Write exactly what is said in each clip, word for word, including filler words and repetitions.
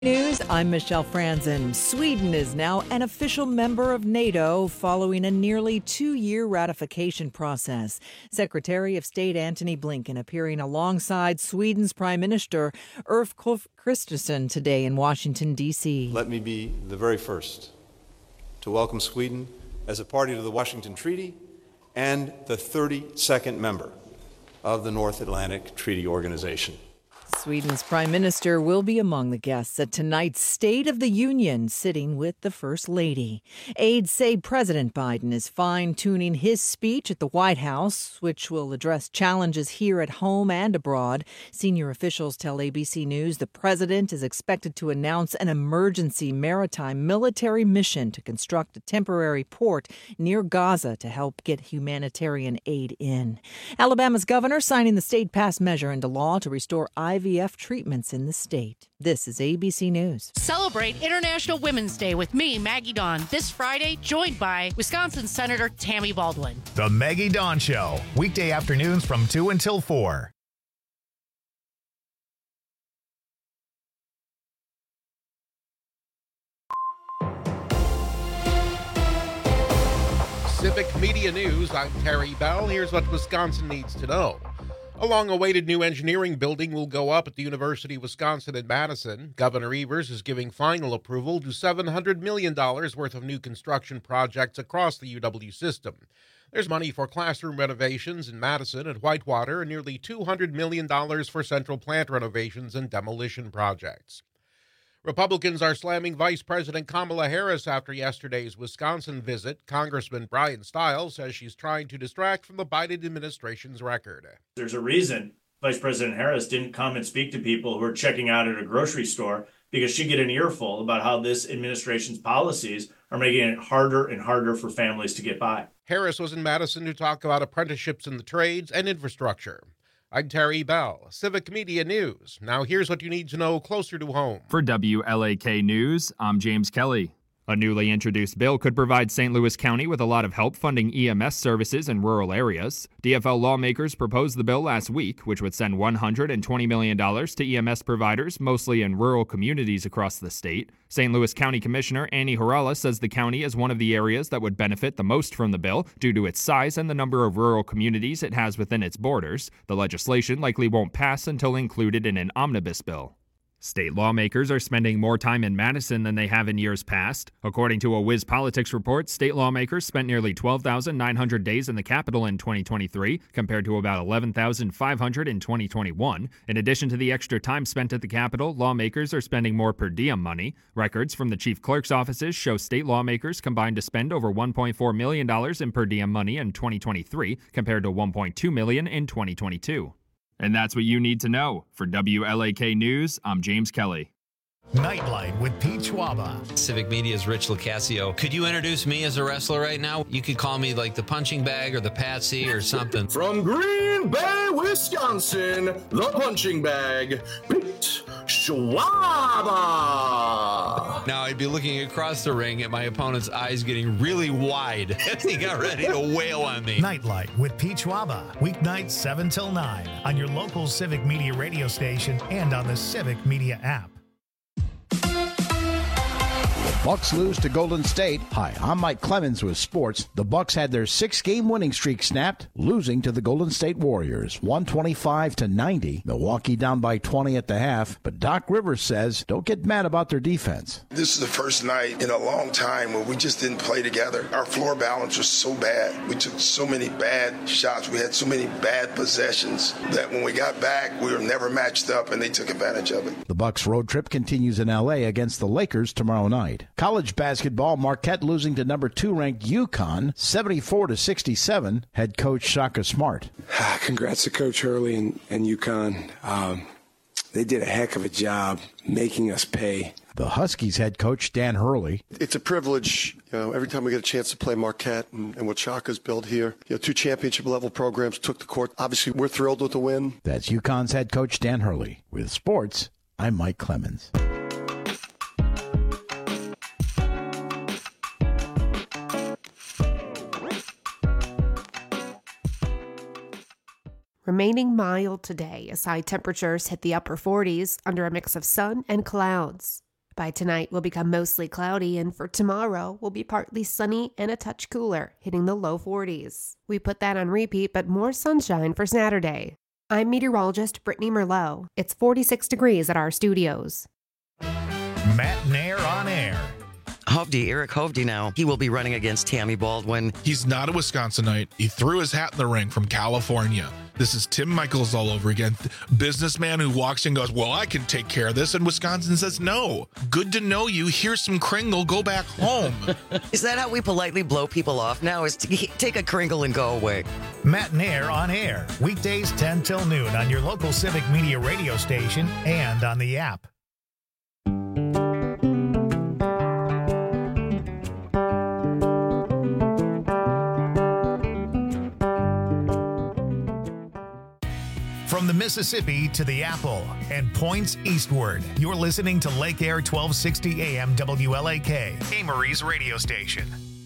News, I'm Michelle Franzen. Sweden is now an official member of NATO following a nearly two-year ratification process. Secretary of State Antony Blinken appearing alongside Sweden's Prime Minister Ulf Kristersson today in Washington, D C. Let me be the very first to welcome Sweden as a party to the Washington Treaty and the thirty-second member of the North Atlantic Treaty Organization. Sweden's Prime Minister will be among the guests at tonight's State of the Union, sitting with the First Lady. Aides say President Biden is fine-tuning his speech at the White House, which will address challenges here at home and abroad. Senior officials tell A B C News the president is expected to announce an emergency maritime military mission to construct a temporary port near Gaza to help get humanitarian aid in. Alabama's governor signing the state-passed measure into law to restore I V I V F treatments in the state. This is A B C News. Celebrate International Women's Day with me, Maggie Dawn, this Friday, joined by Wisconsin Senator Tammy Baldwin. The Maggie Dawn Show, weekday afternoons from two until four. Civic Media News, I'm Terry Bell. Here's what Wisconsin needs to know. A long-awaited new engineering building will go up at the University of Wisconsin in Madison. Governor Evers is giving final approval to seven hundred million dollars worth of new construction projects across the U W system. There's money for classroom renovations in Madison and Whitewater and nearly two hundred million dollars for central plant renovations and demolition projects. Republicans are slamming Vice President Kamala Harris after yesterday's Wisconsin visit. Congressman Brian Stiles says she's trying to distract from the Biden administration's record. There's a reason Vice President Harris didn't come and speak to people who are checking out at a grocery store, because she'd get an earful about how this administration's policies are making it harder and harder for families to get by. Harris was in Madison to talk about apprenticeships in the trades and infrastructure. I'm Terry Bell, Civic Media News. Now here's what you need to know closer to home. For W L A K News, I'm James Kelly. A newly introduced bill could provide Saint Louis County with a lot of help funding E M S services in rural areas. D F L lawmakers proposed the bill last week, which would send one hundred twenty million dollars to E M S providers, mostly in rural communities across the state. Saint Louis County Commissioner Annie Horala says the county is one of the areas that would benefit the most from the bill due to its size and the number of rural communities it has within its borders. The legislation likely won't pass until included in an omnibus bill. State lawmakers are spending more time in Madison than they have in years past. According to a Wiz Politics report, state lawmakers spent nearly twelve thousand nine hundred days in the Capitol in twenty twenty-three, compared to about eleven thousand five hundred in twenty twenty-one. In addition to the extra time spent at the Capitol, lawmakers are spending more per diem money. Records from the chief clerk's offices show state lawmakers combined to spend over one point four million dollars in per diem money in twenty twenty-three, compared to one point two million dollars in twenty twenty-two. And that's what you need to know. For W L A K News, I'm James Kelly. Nightlight with Pete Schwaba. Civic Media's Rich Locascio. Could you introduce me as a wrestler right now? You could call me like the punching bag or the patsy or something. From Green Bay, Wisconsin, the punching bag, Pete Schwaba. Now I'd be looking across the ring at my opponent's eyes getting really wide as he got ready to wail on me. Nightlight with Pete Schwaba. Weeknights seven till nine on your local Civic Media radio station and on the Civic Media app. Bucks lose to Golden State. Hi, I'm Mike Clemens with sports. The Bucks had their six-game winning streak snapped, losing to the Golden State Warriors, one twenty-five to ninety. Milwaukee down by twenty at the half, but Doc Rivers says don't get mad about their defense. This is the first night in a long time where we just didn't play together. Our floor balance was so bad. We took so many bad shots. We had so many bad possessions that when we got back, we were never matched up, and they took advantage of it. The Bucks road trip continues in L A against the Lakers tomorrow night. College basketball, Marquette losing to number two ranked UConn, seventy-four to sixty-seven. Head coach Shaka Smart. Congrats to Coach Hurley and, and UConn. Um, they did a heck of a job making us pay. The Huskies head coach Dan Hurley. It's a privilege, you know, every time we get a chance to play Marquette and, and what Shaka's built here. You know, two championship level programs took the court. Obviously, we're thrilled with the win. That's UConn's head coach Dan Hurley. With sports, I'm Mike Clemens. Remaining mild today as high temperatures hit the upper forties under a mix of sun and clouds. By tonight, will become mostly cloudy, and for tomorrow, will be partly sunny and a touch cooler, hitting the low forties. We put that on repeat, but more sunshine for Saturday. I'm meteorologist Brittany Merlot. It's forty-six degrees at our studios. Matt Nair on air. Hovde, Eric Hovde now. He will be running against Tammy Baldwin. He's not a Wisconsinite. He threw his hat in the ring from California. This is Tim Michaels all over again. Businessman who walks in and goes, well, I can take care of this. And Wisconsin says, no. Good to know you. Here's some Kringle. Go back home. Is that how we politely blow people off now? Is to take a Kringle and go away? Matt Nair on air. Weekdays ten till noon on your local Civic Media radio station and on the app. From the Mississippi to the Apple and points eastward, you're listening to Lake Air twelve sixty A M W L A K, Amory's radio station.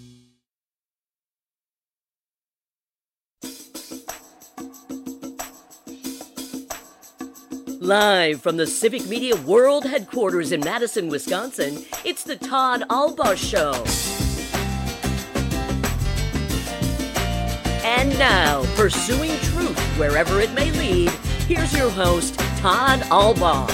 Live from the Civic Media World Headquarters in Madison, Wisconsin, it's the Todd Albaugh Show. And now, pursuing truth wherever it may lead, here's your host, Todd Albaugh.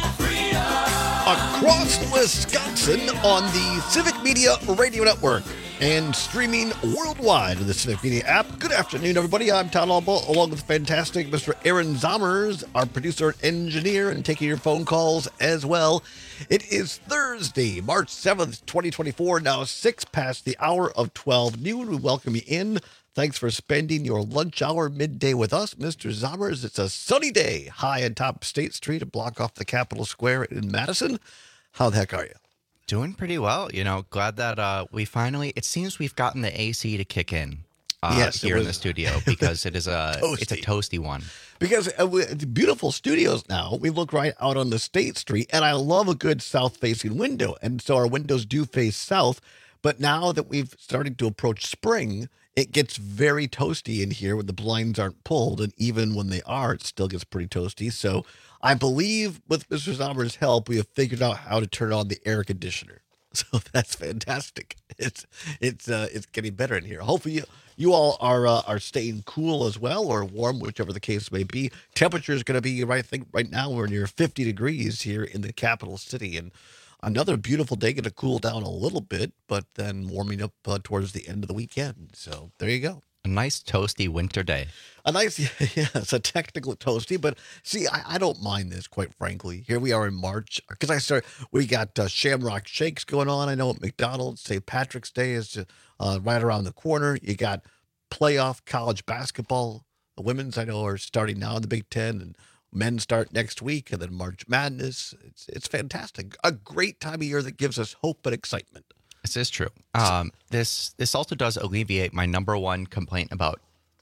Across Wisconsin on the Civic Media Radio Network and streaming worldwide on the Civic Media app. Good afternoon, everybody. I'm Todd Albaugh, along with fantastic Mister Aaron Zommers, our producer and engineer, and taking your phone calls as well. It is Thursday, March seventh, twenty twenty-four, now six past the hour of twelve noon. We welcome you in. Thanks for spending your lunch hour midday with us, Mister Zommers. It's a sunny day high on top of State Street, a block off the Capitol Square in Madison. How the heck are you? Doing pretty well. You know, glad that uh, we finally, it seems we've gotten the A C to kick in uh, yes, here in the studio because it is a, it's a toasty one. Because uh, it's beautiful studios now. We look right out on the State Street, and I love a good south-facing window. And so our windows do face south. But now that we've started to approach spring, it gets very toasty in here when the blinds aren't pulled, and even when they are, it still gets pretty toasty. So I believe with Mister Zommers' help, we have figured out how to turn on the air conditioner. So that's fantastic. It's it's uh, it's getting better in here. Hopefully you, you all are uh, are staying cool as well, or warm, whichever the case may be. Temperature is going to be, right, I think right now we're near fifty degrees here in the capital city, and another beautiful day, going to cool down a little bit, but then warming up uh, towards the end of the weekend. So there you go. A nice toasty winter day. A nice, yeah, it's a technical toasty, but see, I, I don't mind this, quite frankly. Here we are in March, because I start, we got uh, Shamrock Shakes going on. I know at McDonald's, Saint Patrick's Day is uh, right around the corner. You got playoff college basketball. The women's, I know, are starting now in the Big Ten, and men start next week, and then March Madness. It's it's fantastic. A great time of year that gives us hope and excitement. This is true. Um, this this also does alleviate my number one complaint about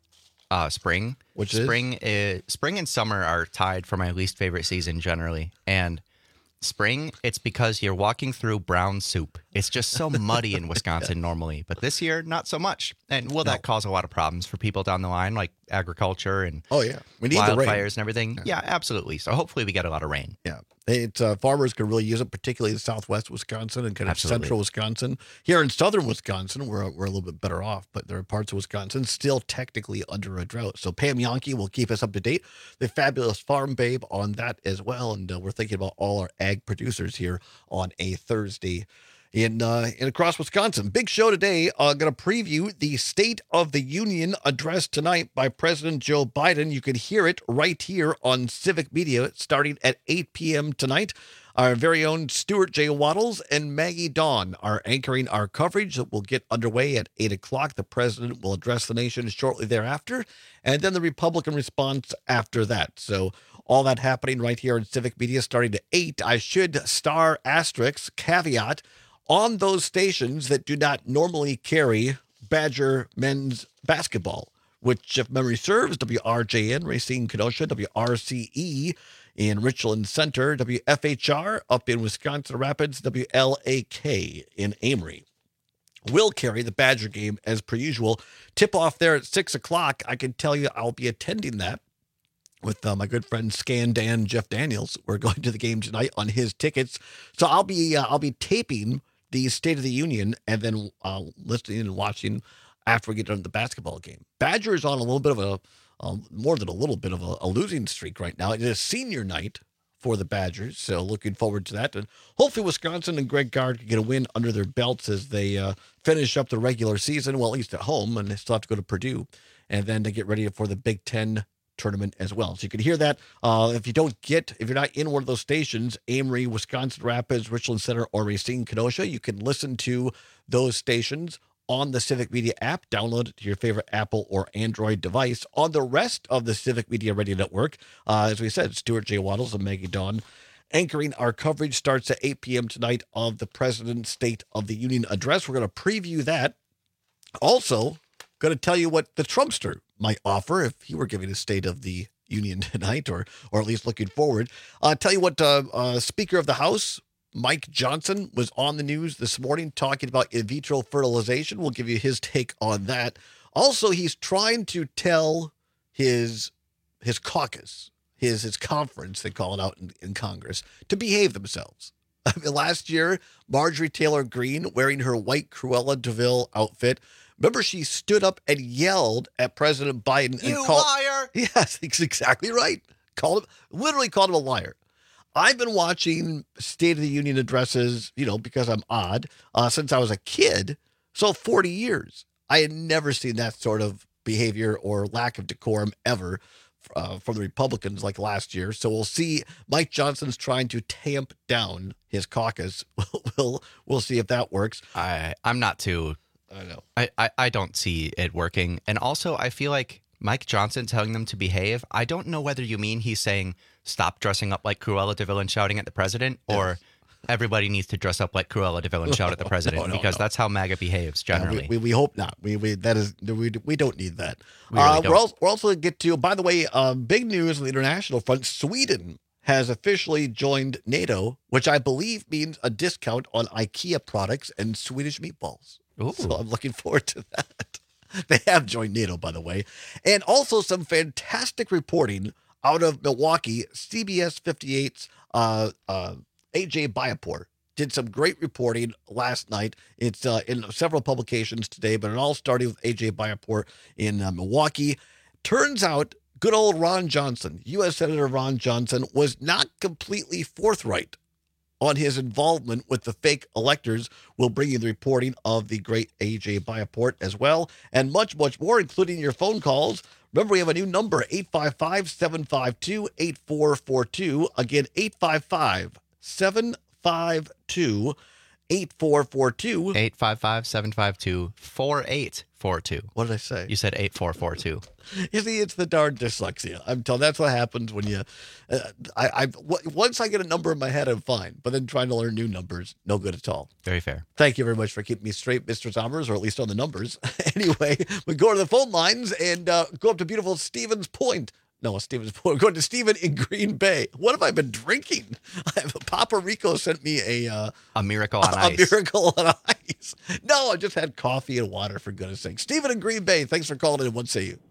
uh, spring. Which spring is? is spring and summer are tied for my least favorite season generally, and spring, it's because you're walking through brown soup. It's just so muddy in Wisconsin normally, but this year, not so much. And will that no. cause a lot of problems for people down the line, like agriculture and oh yeah, we need wildfires the rain. and everything? Yeah. yeah, absolutely. So hopefully we get a lot of rain. Yeah, it's uh, farmers can really use it, particularly in southwest Wisconsin and kind of absolutely. central Wisconsin. Here in southern Wisconsin, we're we're a little bit better off, but there are parts of Wisconsin still technically under a drought. So Pam Yonke will keep us up to date. The fabulous Farm Babe on that as well, and uh, we're thinking about all our ag producers here on a Thursday in uh, in across Wisconsin. Big show today. Uh, going to preview the State of the Union address tonight by President Joe Biden. You can hear it right here on Civic Media starting at eight p.m. tonight. Our very own Stuart J. Waddles and Maggie Dawn are anchoring our coverage that will get underway at eight o'clock. The president will address the nation shortly thereafter, and then the Republican response after that. So all that happening right here in Civic Media starting at eight. I should star asterisk caveat on those stations that do not normally carry Badger men's basketball, which, if memory serves, W R J N, Racine Kenosha, W R C E in Richland Center, W F H R up in Wisconsin Rapids, W L A K in Amory will carry the Badger game as per usual. Tip off there at six o'clock. I can tell you I'll be attending that. with uh, my good friend Scan Dan Jeff Daniels. We're going to the game tonight on his tickets. So I'll be uh, I'll be taping the State of the Union and then uh, listening and watching after we get done with the basketball game. Badgers on a little bit of a, um, more than a little bit of a, a losing streak right now. It is senior night for the Badgers, so looking forward to that. And hopefully Wisconsin and Greg Gard can get a win under their belts as they uh, finish up the regular season, well, at least at home, and they still have to go to Purdue, and then to get ready for the Big Ten tournament as well. So you can hear that. Uh, if you don't get, if you're not in one of those stations, Amory, Wisconsin Rapids, Richland Center, or Racine, Kenosha, you can listen to those stations on the Civic Media app. Download it to your favorite Apple or Android device. On the rest of the Civic Media Radio Network, uh, as we said, Stuart J. Waddles and Maggie Dawn anchoring our coverage starts at eight p.m. tonight of the President's State of the Union address. We're going to preview that. Also, going to tell you what the Trumpster might offer if he were giving a State of the Union tonight, or or at least looking forward. Uh, tell you what, uh, uh, Speaker of the House Mike Johnson was on the news this morning talking about in vitro fertilization. We'll give you his take on that. Also, he's trying to tell his his caucus, his his conference, they call it out in, in Congress, to behave themselves. I mean, last year, Marjorie Taylor Greene wearing her white Cruella de Vil outfit. Remember, she stood up and yelled at President Biden. You and called, liar! Yes, he's exactly right. Called him, literally called him a liar. I've been watching State of the Union addresses, you know, because I'm odd, uh, since I was a kid. So forty years. I had never seen that sort of behavior or lack of decorum ever uh, from the Republicans like last year. So we'll see. Mike Johnson's trying to tamp down his caucus. we'll we'll see if that works. I I'm not too. I know. I, I I don't see it working. And also, I feel like Mike Johnson telling them to behave. I don't know whether you mean he's saying stop dressing up like Cruella de Vil and shouting at the president, or yes. everybody needs to dress up like Cruella de Vil and shout at the president, no, no, because no. that's how MAGA behaves generally. Uh, we, we, we hope not. We we that is we, we don't need that. We really uh, don't. We're also, we're also going to get to, by the way, uh, big news on the international front. Sweden has officially joined NATO, which I believe means a discount on IKEA products and Swedish meatballs. Ooh. So I'm looking forward to that. They have joined NATO, by the way. And also some fantastic reporting out of Milwaukee. C B S fifty-eight's uh, uh, A J Bayapur did some great reporting last night. It's uh, in several publications today, but it all started with A J Bayapur in uh, Milwaukee. Turns out good old Ron Johnson, U S Senator Ron Johnson, was not completely forthright on his involvement with the fake electors. We'll bring you the reporting of the great A J Bayapur as well, and much, much more, including your phone calls. Remember, we have a new number, eight five five, seven five two, eight four four two. Again, eight five five, seven five two, eight four four two. eight five five, seven five two, four eight four two. What did I say? You said eight four four two. You see, it's the darn dyslexia. I'm telling. That's what happens when you. Uh, I, I w- once I get a number in my head, I'm fine. But then trying to learn new numbers, no good at all. Very fair. Thank you very much for keeping me straight, Mister Zombers, or at least on the numbers. Anyway, we go to the phone lines and uh, go up to beautiful Stevens Point. No, Stevens Point. We're going to Stephen in Green Bay. What have I been drinking? Papa Rico sent me a uh, a miracle on a, ice. A miracle on ice. No, I just had coffee and water, for goodness sake. Stephen in Green Bay, thanks for calling in. What say you?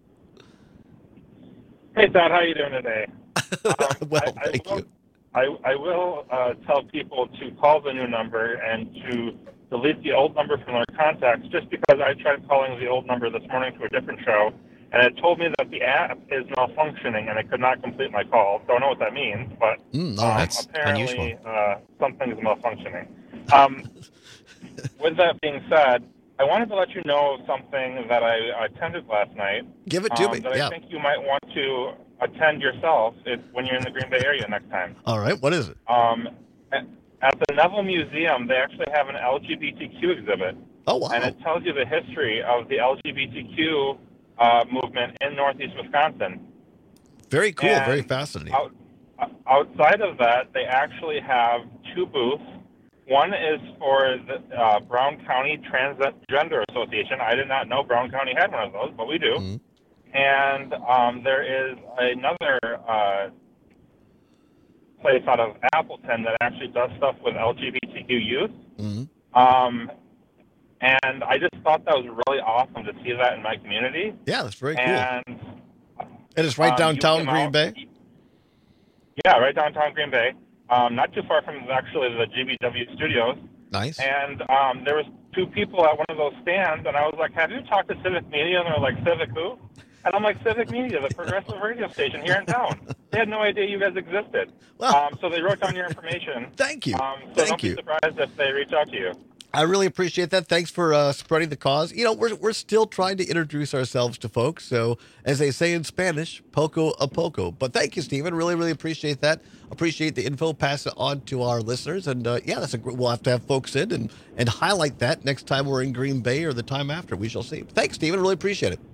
Hey, Todd, how you doing today? Um, well, I, I thank will, you. I, I will uh, tell people to call the new number and to delete the old number from their contacts, just because I tried calling the old number this morning to a different show, and it told me that the app is malfunctioning and I could not complete my call. Don't know what that means, but mm, um, that's apparently uh, something is malfunctioning. Um, with that being said, I wanted to let you know something that I attended last night. Give it to um, me. That yeah. I think you might want to attend yourself if, when you're in the Green Bay area next time. All right. What is it? Um, at, at the Neville Museum, they actually have an L G B T Q exhibit. Oh, wow. And it tells you the history of the L G B T Q uh, movement in Northeast Wisconsin. Very cool. And very fascinating. Out, outside of that, they actually have two booths. One is for the uh, Brown County Transgender Association. I did not know Brown County had one of those, but we do. Mm-hmm. And um, there is another uh, place out of Appleton that actually does stuff with L G B T Q youth. Mm-hmm. Um, and I just thought that was really awesome to see that in my community. Yeah, that's very cool. And And it's right Um, downtown you came Green out- Bay? Yeah, right downtown Green Bay. Um, not too far from actually the G B W studios. Nice. And um, there was two people at one of those stands, and I was like, have you talked to Civic Media? And they're like, Civic who? And I'm like, Civic Media, the progressive radio station here in town. They had no idea you guys existed. Um, so they wrote down your information. Thank you. Um, so Thank don't you. be surprised if they reach out to you. I really appreciate that. Thanks for uh, spreading the cause. You know, we're we're still trying to introduce ourselves to folks. So, as they say in Spanish, poco a poco. But thank you, Stephen. Really, really appreciate that. Appreciate the info. Pass it on to our listeners. And uh, yeah, that's a gr- we'll have to have folks in and and highlight that next time we're in Green Bay or the time after. We shall see. Thanks, Stephen. Really appreciate it.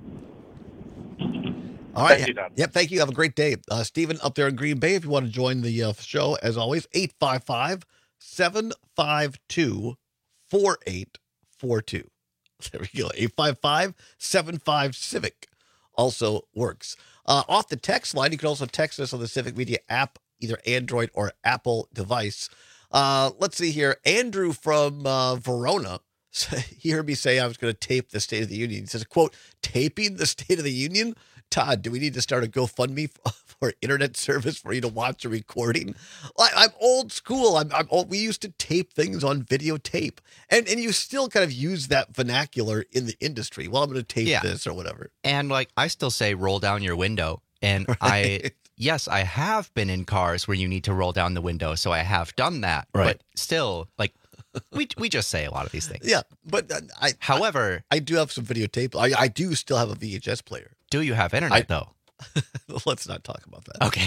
All right. Thank you, Don. Yep. Thank you. Have a great day, uh, Stephen, up there in Green Bay. If you want to join the uh, show, as always, eight five five, seven five two, four eight four two. There we go. eight five five, seven five, Civic also works. Uh, off the text line, you can also text us on the Civic Media app, either Android or Apple device. Uh, let's see here. Andrew from uh, Verona, he heard me say I was going to tape the State of the Union. He says, quote, taping the State of the Union? Todd, do we need to start a GoFundMe for internet service for you to watch a recording? I, I'm old school. I'm, I'm old. We used to tape things on videotape, and and you still kind of use that vernacular in the industry. Well, I'm going to tape Yeah. this or whatever. And like I still say, roll down your window. And I, Right. yes, I have been in cars where you need to roll down the window, so I have done that. Right. But still, like we we just say a lot of these things. Yeah, but uh, I. However, I, I do have some videotape. I I do still have a V H S player. do you have internet I- though? Let's not talk about that. Okay.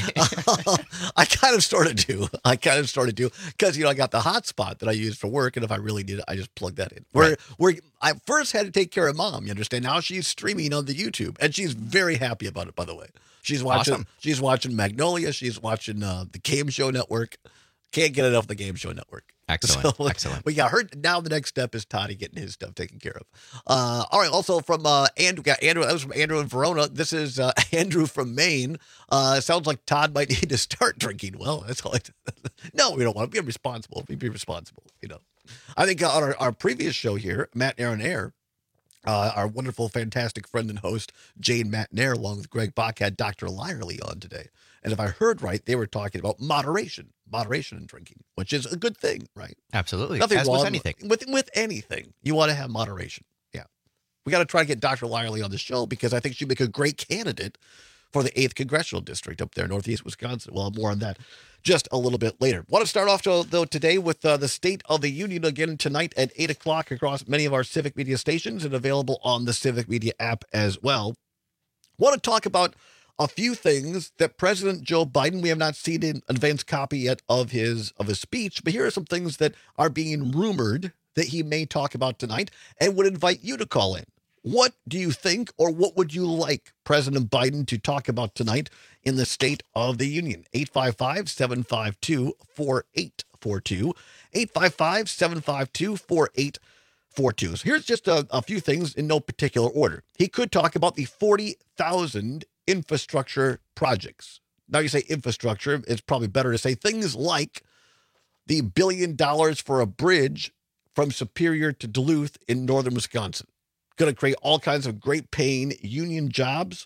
I kind of sort of do. I kind of sort of do because you know I got the hotspot that I use for work, and if I really need it, I just plug that in. Where Right. where I first had to take care of mom. You understand? Now she's streaming on the YouTube, and she's very happy about it. By the way, she's watching. Awesome. She's watching Magnolia. She's watching uh, the Game Show Network. Can't get enough of the Game Show Network. Excellent. So, Excellent. We got her. Now the next step is Toddy getting his stuff taken care of. Uh, all right. Also from uh, Andrew, got Andrew. That was from Andrew in Verona. This is uh, Andrew from Maine. Uh, sounds like Todd might need to start drinking. Well, that's all. I no, we don't want to be responsible. We be responsible. You know, I think on our, our previous show here, Matt Aaron Air. Uh, our wonderful, fantastic friend and host, Jane Matnair, along with Greg Bach, had Doctor Lyerly on today. And if I heard right, they were talking about moderation, moderation in drinking, which is a good thing, right? Absolutely. Nothing As wrong with anything. With, with anything, you want to have moderation. Yeah. We got to try to get Doctor Lyerly on the show because I think she'd make a great candidate for the eighth Congressional District up there, Northeast Wisconsin. Well, more on that just a little bit later. Want to start off, to, though, today with uh, the State of the Union again tonight at eight o'clock across many of our Civic Media stations and available on the Civic Media app as well. Want to talk about a few things that President Joe Biden, we have not seen an advanced copy yet of his of his speech, but here are some things that are being rumored that he may talk about tonight and would invite you to call in. What do you think, or what would you like President Biden to talk about tonight in the State of the Union? eight five five, seven five two, four eight four two. eight five five, seven five two, four eight four two. So here's just a, a few things in no particular order. He could talk about the forty thousand infrastructure projects. Now you say infrastructure, it's probably better to say things like the billion dollars for a bridge from Superior to Duluth in northern Wisconsin. Going to create all kinds of great paying union jobs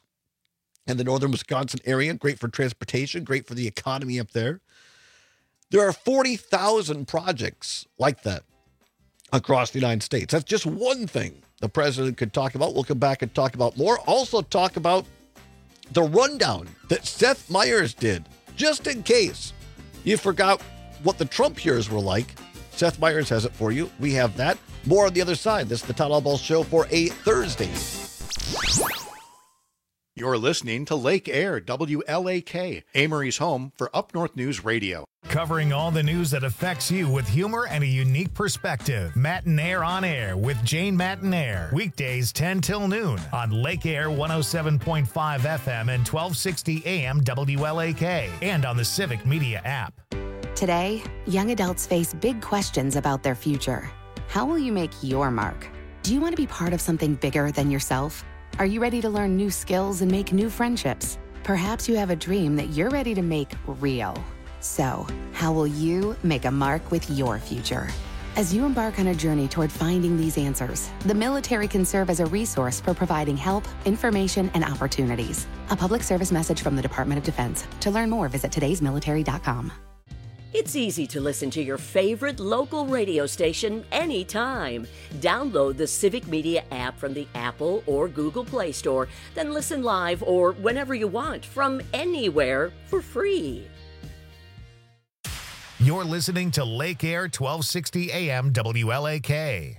in the northern Wisconsin area. Great for transportation, great for the economy up there. There are forty thousand projects like that across the United States. That's just one thing the president could talk about. We'll come back and talk about more. Also talk about the rundown that Seth Meyers did, just in case you forgot what the Trump years were like. Seth Meyers has it for you. We have that. More on the other side. This is the Todd Allball Show for a Thursday. You're listening to Lake Air, W L A K, Amory's home for Up North News Radio. Covering all the news that affects you with humor and a unique perspective. Matinair on Air with Jane Matinair. Weekdays ten till noon on Lake Air one oh seven point five F M and twelve sixty A M W L A K and on the Civic Media app. Today, young adults face big questions about their future. How will you make your mark? Do you want to be part of something bigger than yourself? Are you ready to learn new skills and make new friendships? Perhaps you have a dream that you're ready to make real. So, how will you make a mark with your future? As you embark on a journey toward finding these answers, the military can serve as a resource for providing help, information, and opportunities. A public service message from the Department of Defense. To learn more, visit todays military dot com. It's easy to listen to your favorite local radio station anytime. Download the Civic Media app from the Apple or Google Play Store, then listen live or whenever you want from anywhere for free. You're listening to Lake Air twelve sixty A M W L A K.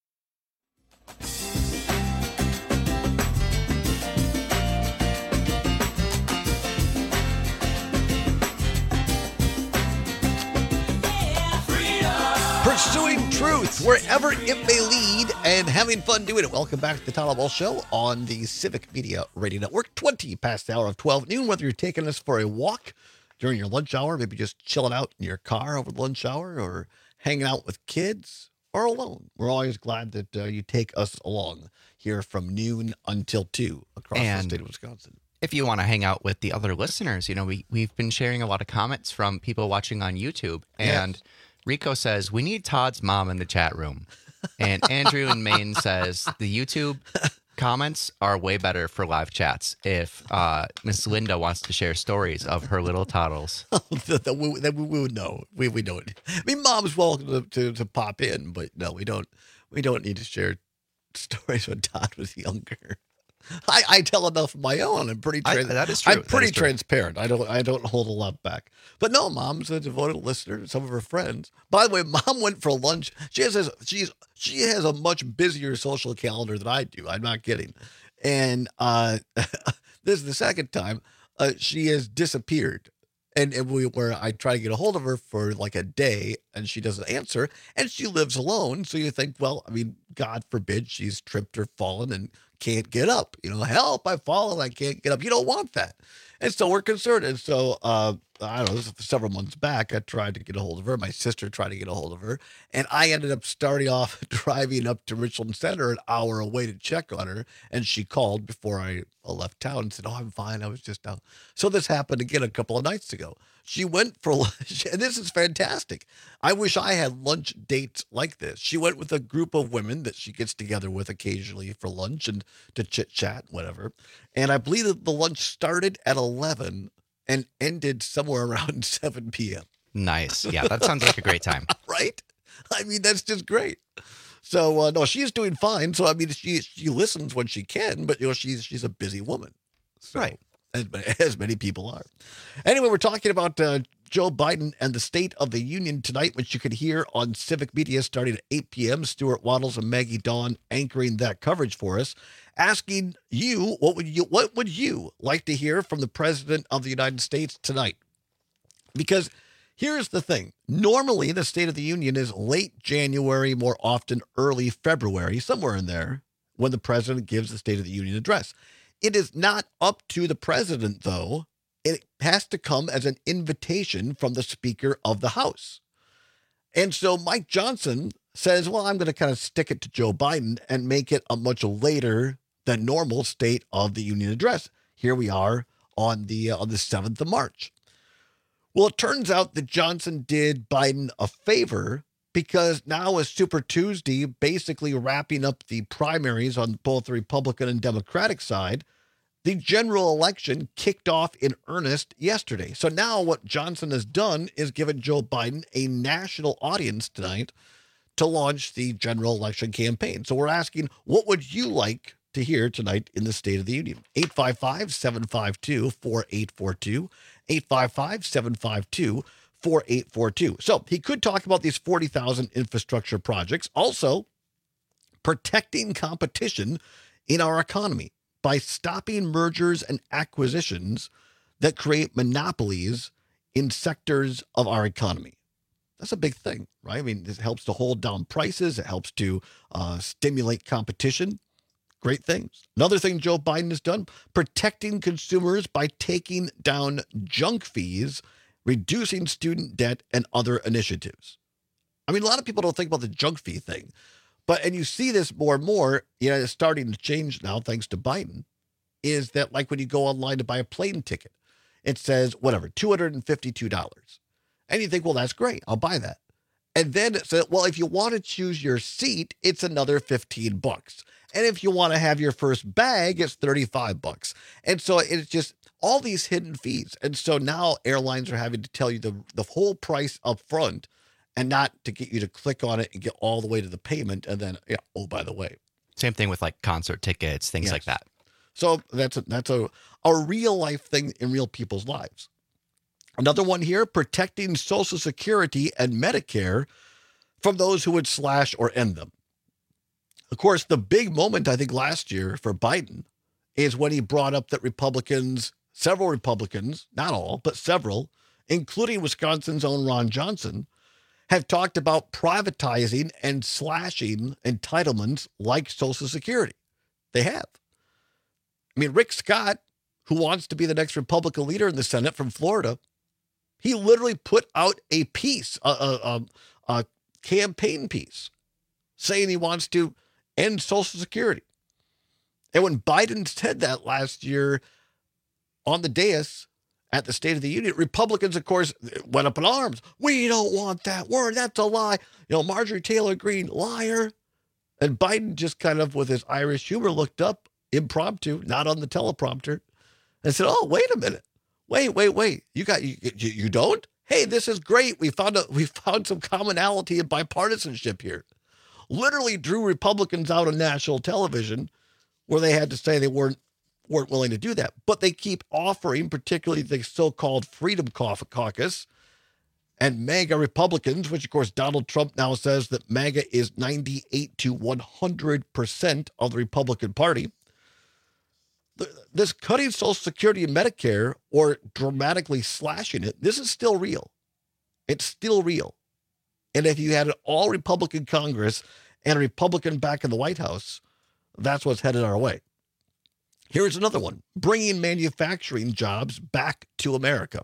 Pursuing truth wherever it may lead and having fun doing it. Welcome back to the Todd All Balls Show on the Civic Media Radio Network. twenty past the hour of twelve noon, whether you're taking us for a walk during your lunch hour, maybe just chilling out in your car over the lunch hour, or hanging out with kids, or alone. We're always glad that uh, you take us along here from noon until two across And the state of Wisconsin. If you want to hang out with the other listeners, you know, we, we've been sharing a lot of comments from people watching on YouTube. And Yes. Rico says, we need Todd's mom in the chat room. And Andrew in Maine says, the YouTube comments are way better for live chats if uh, Miss Linda wants to share stories of her little toddles. that we, that we, we would know. We we don't. I mean, mom's welcome to, to to pop in, but no, we don't. We don't need to share stories when Todd was younger. I, I tell enough of my own. I'm pretty. Trans- I, that is true. I'm pretty is true. transparent. I don't. I don't hold a lot back. But no, mom's a devoted listener to some of her friends. By the way, mom went for lunch. She has this, she's she has a much busier social calendar than I do. I'm not kidding. And uh, this is the second time uh, she has disappeared. And, and we where I try to get a hold of her for like a day and she doesn't answer, and she lives alone. So you think, well, I mean, God forbid she's tripped or fallen and can't get up. You know, help, I've fallen, I can't get up. You don't want that. And so we're concerned. And so, uh, I don't know, this was several months back, I tried to get a hold of her. My sister tried to get a hold of her. And I ended up starting off driving up to Richland Center an hour away to check on her. And she called before I left town and said, oh, I'm fine. I was just out. So this happened again a couple of nights ago. She went for lunch, and this is fantastic. I wish I had lunch dates like this. She went with a group of women that she gets together with occasionally for lunch and to chit chat, whatever. And I believe that the lunch started at eleven and ended somewhere around seven p.m. Nice. Yeah, that sounds like a great time. Right? I mean, that's just great. So uh, no, she's doing fine. So I mean, she she listens when she can, but you know, she's she's a busy woman, so, right? As, as many people are. Anyway, we're talking about uh, Joe Biden and the State of the Union tonight, which you could hear on Civic Media starting at eight p.m. Stuart Waddles and Maggie Dawn anchoring that coverage for us, asking you what would you what would you like to hear from the President of the United States tonight? Because here's the thing. Normally, the State of the Union is late January, more often early February, somewhere in there, when the president gives the State of the Union address. It is not up to the president, though. It has to come as an invitation from the Speaker of the House. And so Mike Johnson says, well, I'm going to kind of stick it to Joe Biden and make it a much later than normal State of the Union address. Here we are on the, uh, on the seventh of March. Well, it turns out that Johnson did Biden a favor, because now is Super Tuesday, basically wrapping up the primaries on both the Republican and Democratic side. The general election kicked off in earnest yesterday. So now what Johnson has done is given Joe Biden a national audience tonight to launch the general election campaign. So we're asking, what would you like to hear tonight in the State of the Union? eight five five, seven five two, four eight four two, eight five five, seven five two, four eight four two. So he could talk about these forty thousand infrastructure projects. Also, protecting competition in our economy by stopping mergers and acquisitions that create monopolies in sectors of our economy. That's a big thing, right? I mean, this helps to hold down prices. It helps to uh, stimulate competition. Great things. Another thing Joe Biden has done, protecting consumers by taking down junk fees, reducing student debt, and other initiatives. I mean, a lot of people don't think about the junk fee thing, but, and you see this more and more, you know, it's starting to change now, thanks to Biden, is that like when you go online to buy a plane ticket, it says, whatever, two hundred fifty-two dollars. And you think, well, that's great. I'll buy that. And then it said, well, if you want to choose your seat, it's another fifteen bucks. And if you want to have your first bag, it's thirty-five bucks. And so it's just all these hidden fees. And so now airlines are having to tell you the, the whole price up front and not to get you to click on it and get all the way to the payment. And then, yeah, oh, by the way. Same thing with like concert tickets, things Yes. like that. So that's a, that's a, a real life thing in real people's lives. Another one here, protecting Social Security and Medicare from those who would slash or end them. Of course, the big moment, I think, last year for Biden is when he brought up that Republicans, several Republicans, not all, but several, including Wisconsin's own Ron Johnson, have talked about privatizing and slashing entitlements like Social Security. They have. I mean, Rick Scott, who wants to be the next Republican leader in the Senate from Florida, he literally put out a piece, a, a, a, a campaign piece, saying he wants to end Social Security. And when Biden said that last year on the dais at the State of the Union, Republicans, of course, went up in arms. We don't want that word. That's a lie. You know, Marjorie Taylor Greene, liar. And Biden just kind of, with his Irish humor, looked up impromptu, not on the teleprompter, and said, oh, wait a minute. Wait, wait, wait. You got, you, you, you don't? Hey, this is great. We found a, we found some commonality and bipartisanship here. Literally drew Republicans out on national television where they had to say they weren't weren't willing to do that. But they keep offering, particularly the so-called Freedom Caucus and MAGA Republicans, which of course Donald Trump now says that MAGA is ninety-eight to one hundred percent of the Republican Party. This cutting Social Security and Medicare or dramatically slashing it, this is still real. It's still real. And if you had an all-Republican Congress and a Republican back in the White House, that's what's headed our way. Here's another one, bringing manufacturing jobs back to America.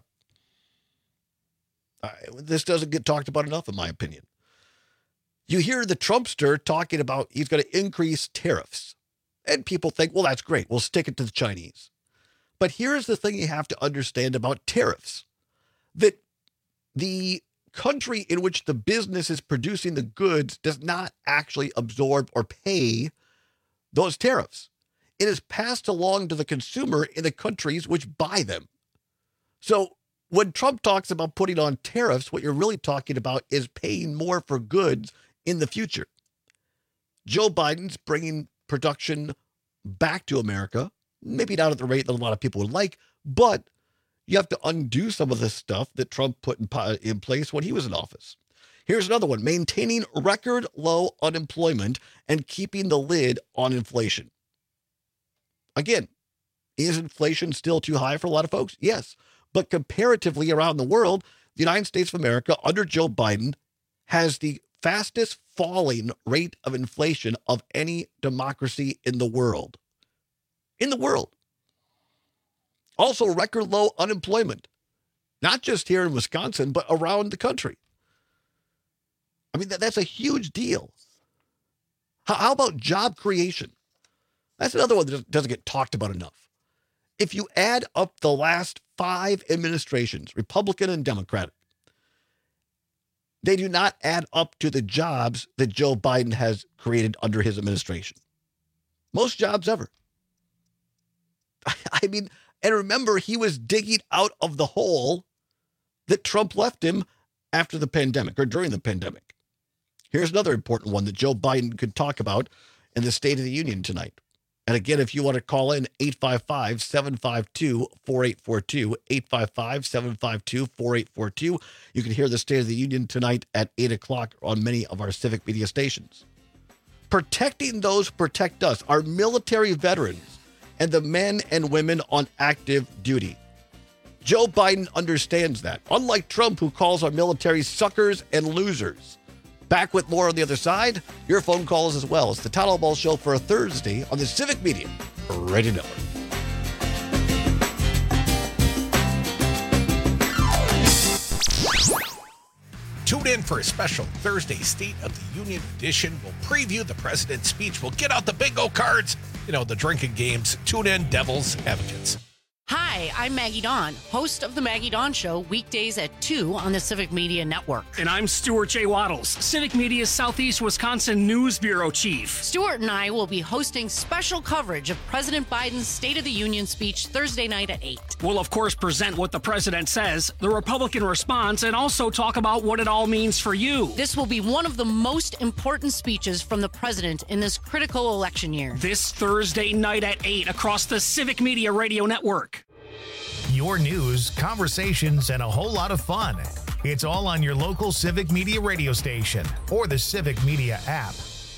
Uh, this doesn't get talked about enough, in my opinion. You hear the Trumpster talking about he's going to increase tariffs. And people think, well, that's great. We'll stick it to the Chinese. But here's the thing you have to understand about tariffs. That the country in which the business is producing the goods does not actually absorb or pay those tariffs. It is passed along to the consumer in the countries which buy them. So when Trump talks about putting on tariffs, what you're really talking about is paying more for goods in the future. Joe Biden's bringing production back to America, maybe not at the rate that a lot of people would like, but you have to undo some of the stuff that Trump put in, in place when he was in office. Here's another one, maintaining record low unemployment and keeping the lid on inflation. Again, is inflation still too high for a lot of folks? Yes. But comparatively around the world, the United States of America under Joe Biden has the fastest falling rate of inflation of any democracy in the world. In the world. Also, record low unemployment, not just here in Wisconsin, but around the country. I mean, that, that's a huge deal. How, how about job creation? That's another one that doesn't get talked about enough. If you add up the last five administrations, Republican and Democratic, they do not add up to the jobs that Joe Biden has created under his administration. Most jobs ever. I mean, and remember, he was digging out of the hole that Trump left him after the pandemic or during the pandemic. Here's another important one that Joe Biden could talk about in the State of the Union tonight. And again, if you want to call in, eight five five, seven five two, four eight four two, eight five five, seven five two, four eight four two. You can hear the State of the Union tonight at eight o'clock on many of our civic media stations. Protecting those who protect us, our military veterans, and the men and women on active duty. Joe Biden understands that, unlike Trump, who calls our military suckers and losers. Back with more on the other side. Your phone calls as well. It's the Town Hall Ball Show for a Thursday on the Civic Media Radio Network. Tune in for a special Thursday State of the Union edition. We'll preview the president's speech. We'll get out the bingo cards, you know, the drinking games. Tune in, Devils Advocates. Hi, I'm Maggie Dawn, host of The Maggie Dawn Show, weekdays at two on the Civic Media Network. And I'm Stuart J. Waddles, Civic Media's Southeast Wisconsin News Bureau Chief. Stuart and I will be hosting special coverage of President Biden's State of the Union speech Thursday night at eight. We'll, of course, present what the president says, the Republican response, and also talk about what it all means for you. This will be one of the most important speeches from the president in this critical election year. This Thursday night at eight across the Civic Media Radio Network. Your news, conversations, and a whole lot of fun. It's all on your local Civic Media radio station or the Civic Media app.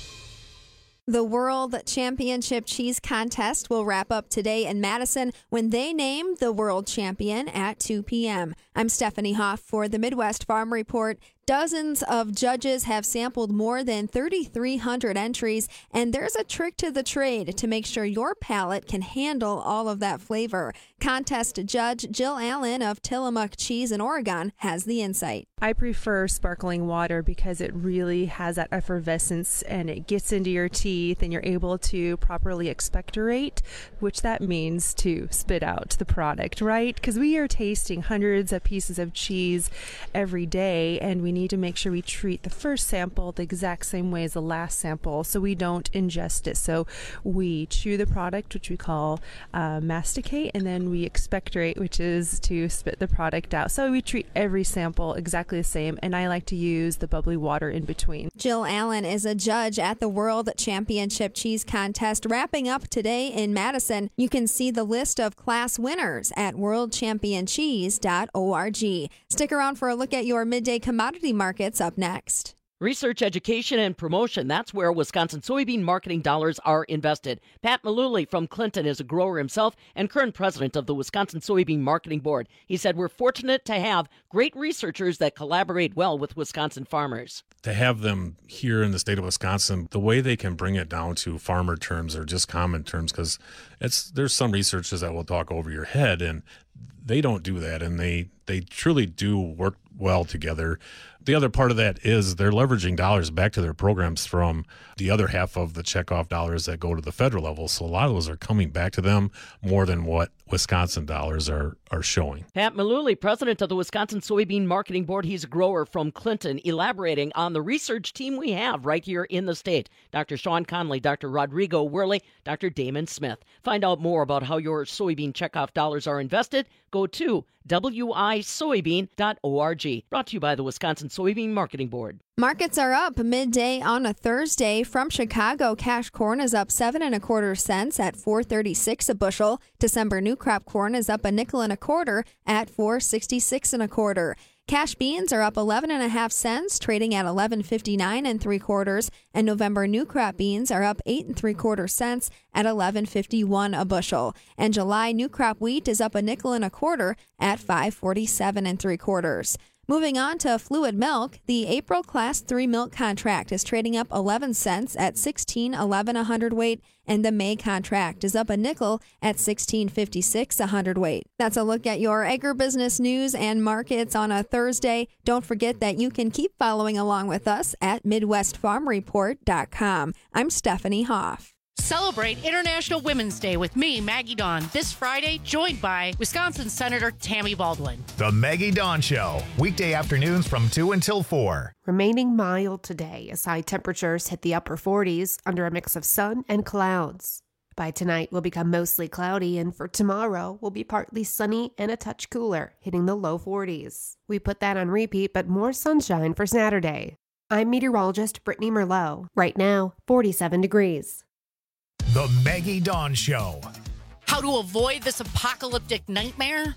The World Championship Cheese Contest will wrap up today in Madison when they name the world champion at two p.m. I'm Stephanie Hoff for the Midwest Farm Report. Dozens of judges have sampled more than thirty-three hundred entries, and there's a trick to the trade to make sure your palate can handle all of that flavor. Contest judge Jill Allen of Tillamook Cheese in Oregon has the insight. I prefer sparkling water because it really has that effervescence and it gets into your teeth and you're able to properly expectorate, which that means to spit out the product, right? Because we are tasting hundreds of pieces of cheese every day, and we need to make sure we treat the first sample the exact same way as the last sample so we don't ingest it. So we chew the product, which we call uh, masticate, and then we expectorate, which is to spit the product out. So we treat every sample exactly the same, and I like to use the bubbly water in between. Jill Allen is a judge at the World Championship Cheese Contest wrapping up today in Madison. You can see the list of class winners at world champion cheese dot org. Stick around for a look at your midday commodity markets up next. Research, education, and promotion. That's where Wisconsin soybean marketing dollars are invested. Pat Malooly from Clinton is a grower himself and current president of the Wisconsin Soybean Marketing Board. He said, we're fortunate to have great researchers that collaborate well with Wisconsin farmers. To have them here in the state of Wisconsin, the way they can bring it down to farmer terms or just common terms, because it's there's some researchers that will talk over your head, and they don't do that, and they, they truly do work well together. The other part of that is they're leveraging dollars back to their programs from the other half of the checkoff dollars that go to the federal level. So a lot of those are coming back to them more than what Wisconsin dollars are, are showing. Pat Malooly, president of the Wisconsin Soybean Marketing Board. He's a grower from Clinton, elaborating on the research team we have right here in the state. Doctor Sean Conley, Doctor Rodrigo Worley, Doctor Damon Smith. Find out more about how your soybean checkoff dollars are invested. Go to w i soybean dot org. Brought to you by the Wisconsin Soybean Marketing Board. Markets are up midday on a Thursday. From Chicago, cash corn is up seven and a quarter cents at four thirty-six a bushel. December new crop corn is up a nickel and a quarter at four sixty-six and a quarter. Cash beans are up eleven and a half cents, trading at eleven fifty-nine and three quarters, and November new crop beans are up eight and three quarter cents at eleven fifty-one a bushel. And July new crop wheat is up a nickel and a quarter at five forty-seven and three quarters. Moving on to fluid milk, the April Class three milk contract is trading up eleven cents at sixteen eleven a hundredweight, and the May contract is up a nickel at sixteen fifty-six a hundredweight. That's a look at your agribusiness news and markets on a Thursday. Don't forget that you can keep following along with us at midwest farm report dot com. I'm Stephanie Hoff. Celebrate International Women's Day with me, Maggie Dawn, this Friday, joined by Wisconsin Senator Tammy Baldwin. The Maggie Dawn Show, weekday afternoons from two until four. Remaining mild today as high temperatures hit the upper forties under a mix of sun and clouds. By tonight, we'll become mostly cloudy, and for tomorrow, we'll be partly sunny and a touch cooler, hitting the low forties. We put that on repeat, but more sunshine for Saturday. I'm meteorologist Brittany Merlot. Right now, forty-seven degrees. The Maggie Dawn Show. How to avoid this apocalyptic nightmare?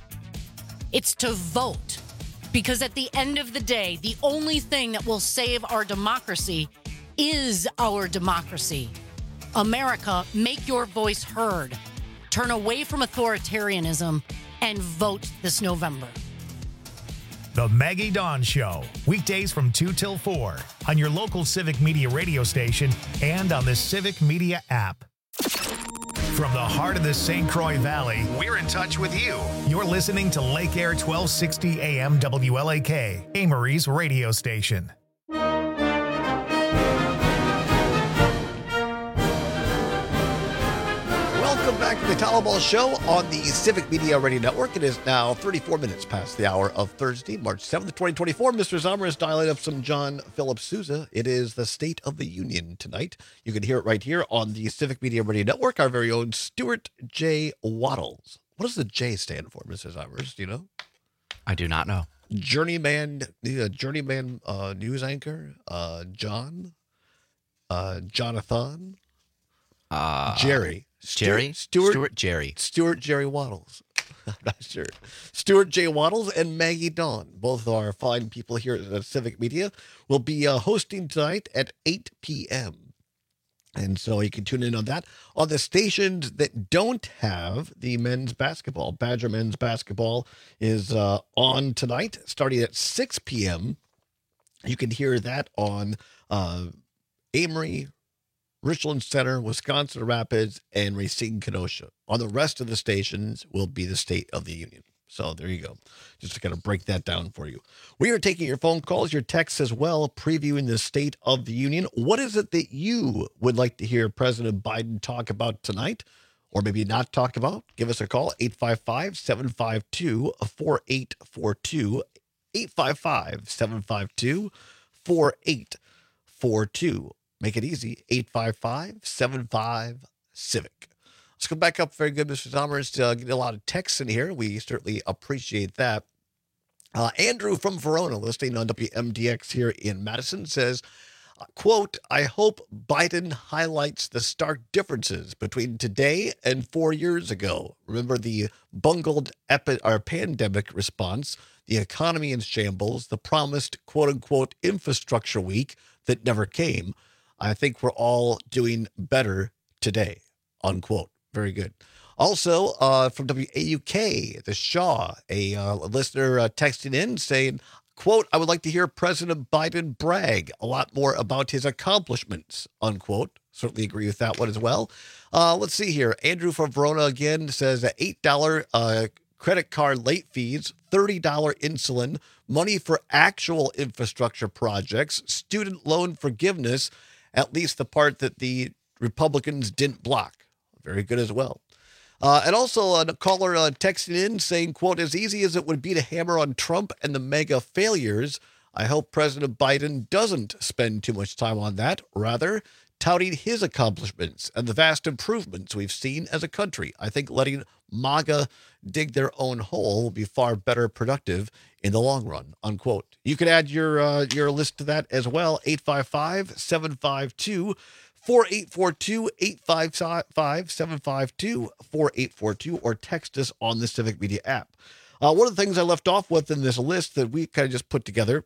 It's to vote. Because at the end of the day, the only thing that will save our democracy is our democracy. America, make your voice heard. Turn away from authoritarianism and vote this November. The Maggie Dawn Show, weekdays from two till four on your local Civic Media radio station and on the Civic Media app. From the heart of the Saint Croix Valley, we're in touch with you. You're listening to Lake Air twelve sixty A M W L A K, Amory's radio station. Welcome back to the the Talaball Show on the Civic Media Radio Network. It is now thirty-four minutes past the hour of Thursday, March seventh, twenty twenty-four. Mister Zomer is dialing up some John Philip Sousa. It is the State of the Union tonight. You can hear it right here on the Civic Media Radio Network. Our very own Stuart J. Wattles. What does the J stand for, Mister Zomers? Do you know? I do not know. Journeyman, uh, journeyman uh, news anchor, uh, John, uh, Jonathan, Uh, Jerry. Jerry? Stuart, Stuart Jerry. Stuart Jerry Wattles. I'm not sure. Stuart J. Wattles and Maggie Dawn, both our fine people here at Civic Media, will be uh, hosting tonight at eight p.m. And so you can tune in on that. On the stations that don't have the men's basketball, Badger men's basketball is uh, on tonight, starting at six p.m. You can hear that on uh, Amory, Richland Center, Wisconsin Rapids, and Racine Kenosha. On the rest of the stations will be the State of the Union. So there you go. Just to kind of break that down for you. We are taking your phone calls, your texts as well, previewing the State of the Union. What is it that you would like to hear President Biden talk about tonight? Or maybe not talk about? Give us a call, eight five five, seven five two, four eight four two, eight five five, seven five two, four eight four two. Make it easy, eight five five, seven five, CIVIC. Let's come back up. Very good, Mister Somers. Uh, getting a lot of texts in here. We certainly appreciate that. Uh, Andrew from Verona, listening on W M D X here in Madison, says, quote, I hope Biden highlights the stark differences between today and four years ago. Remember the bungled epi- or pandemic response, the economy in shambles, the promised quote-unquote infrastructure week that never came. I think we're all doing better today, unquote. Very good. Also, uh, from W A U K, the Shaw, a uh, listener uh, texting in saying, quote, I would like to hear President Biden brag a lot more about his accomplishments, unquote. Certainly agree with that one as well. Uh, let's see here. Andrew from Verona again says eight dollars uh, credit card late fees, thirty dollars insulin, money for actual infrastructure projects, student loan forgiveness, at least the part that the Republicans didn't block. Very good as well. Uh, and also a caller uh, texting in saying, quote, as easy as it would be to hammer on Trump and the mega failures, I hope President Biden doesn't spend too much time on that. Rather, touting his accomplishments and the vast improvements we've seen as a country. I think letting MAGA dig their own hole will be far better productive in the long run, unquote. You can add your uh, your list to that as well, eight five five, seven five two, four eight four two, eight five five, seven five two, four eight four two, or text us on the Civic Media app. Uh, one of the things I left off with in this list that we kind of just put together,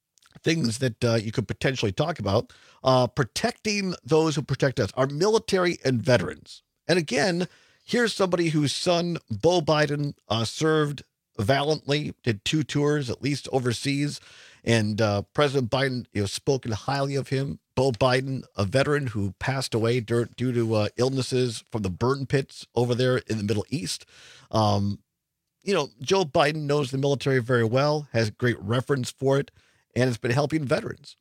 things that uh, you could potentially talk about, uh, protecting those who protect us, our military and veterans. And again, here's somebody whose son, Beau Biden, uh, served valiantly, did two tours, at least overseas, and uh, President Biden, you know, spoken highly of him. Beau Biden, a veteran who passed away due, due to uh, illnesses from the burn pits over there in the Middle East. Um, you know, Joe Biden knows the military very well, has great reference for it, and has been helping veterans.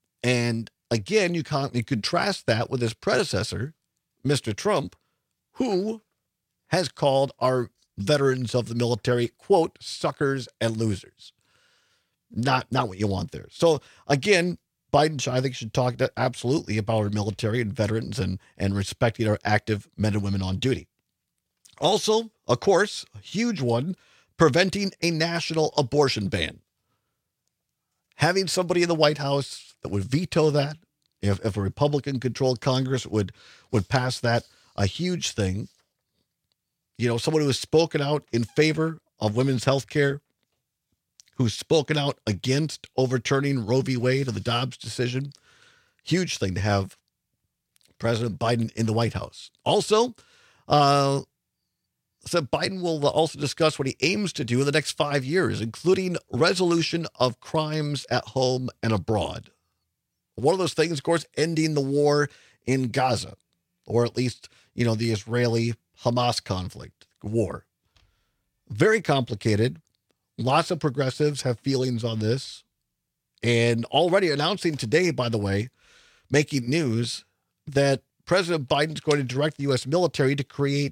And again, you can't you contrast that with his predecessor, Mister Trump, who has called our veterans of the military, quote, suckers and losers. Not not what you want there. So again, Biden, I think, should talk to, absolutely about our military and veterans and, and respecting our active men and women on duty. Also, of course, a huge one, preventing a national abortion ban. Having somebody in the White House that would veto that, if, if a Republican-controlled Congress would would pass that, a huge thing. You know, someone who has spoken out in favor of women's health care, who's spoken out against overturning Roe v. Wade or the Dobbs decision. Huge thing to have President Biden in the White House. Also, uh, said Biden will also discuss what he aims to do in the next five years, including resolution of crimes at home and abroad. One of those things, of course, ending the war in Gaza, or at least, you know, the Israeli-Hamas conflict, war. Very complicated. Lots of progressives have feelings on this. And already announcing today, by the way, making news that President Biden is going to direct the U S military to create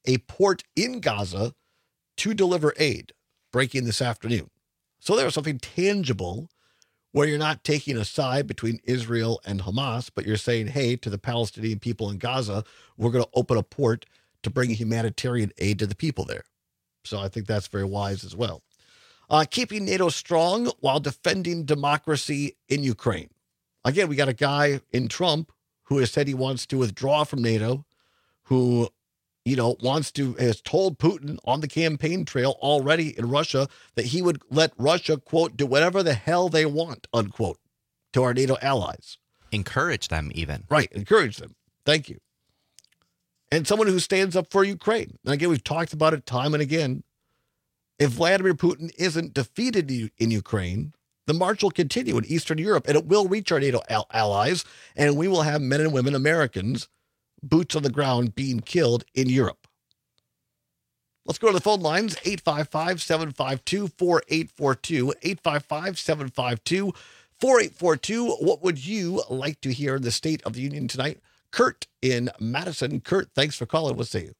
a port in Gaza to deliver aid, breaking this afternoon. So there's something tangible where you're not taking a side between Israel and Hamas, but you're saying, hey, to the Palestinian people in Gaza, we're going to open a port to bring humanitarian aid to the people there. So I think that's very wise as well. Uh, keeping NATO strong while defending democracy in Ukraine. Again, we got a guy in Trump who has said he wants to withdraw from NATO, who, you know, wants to, has told Putin on the campaign trail already in Russia that he would let Russia, quote, do whatever the hell they want, unquote, to our NATO allies. Encourage them even. Right. Encourage them. Thank you. And someone who stands up for Ukraine. And again, we've talked about it time and again. If Vladimir Putin isn't defeated in Ukraine, the march will continue in Eastern Europe, and it will reach our NATO al- allies, and we will have men and women, Americans, boots on the ground being killed in Europe. Let's go to the phone lines, eight five five, seven five two, four eight four two, eight five five, seven five two, four eight four two. What would you like to hear in the State of the Union tonight? Kurt in Madison. Kurt, thanks for calling. We'll see you.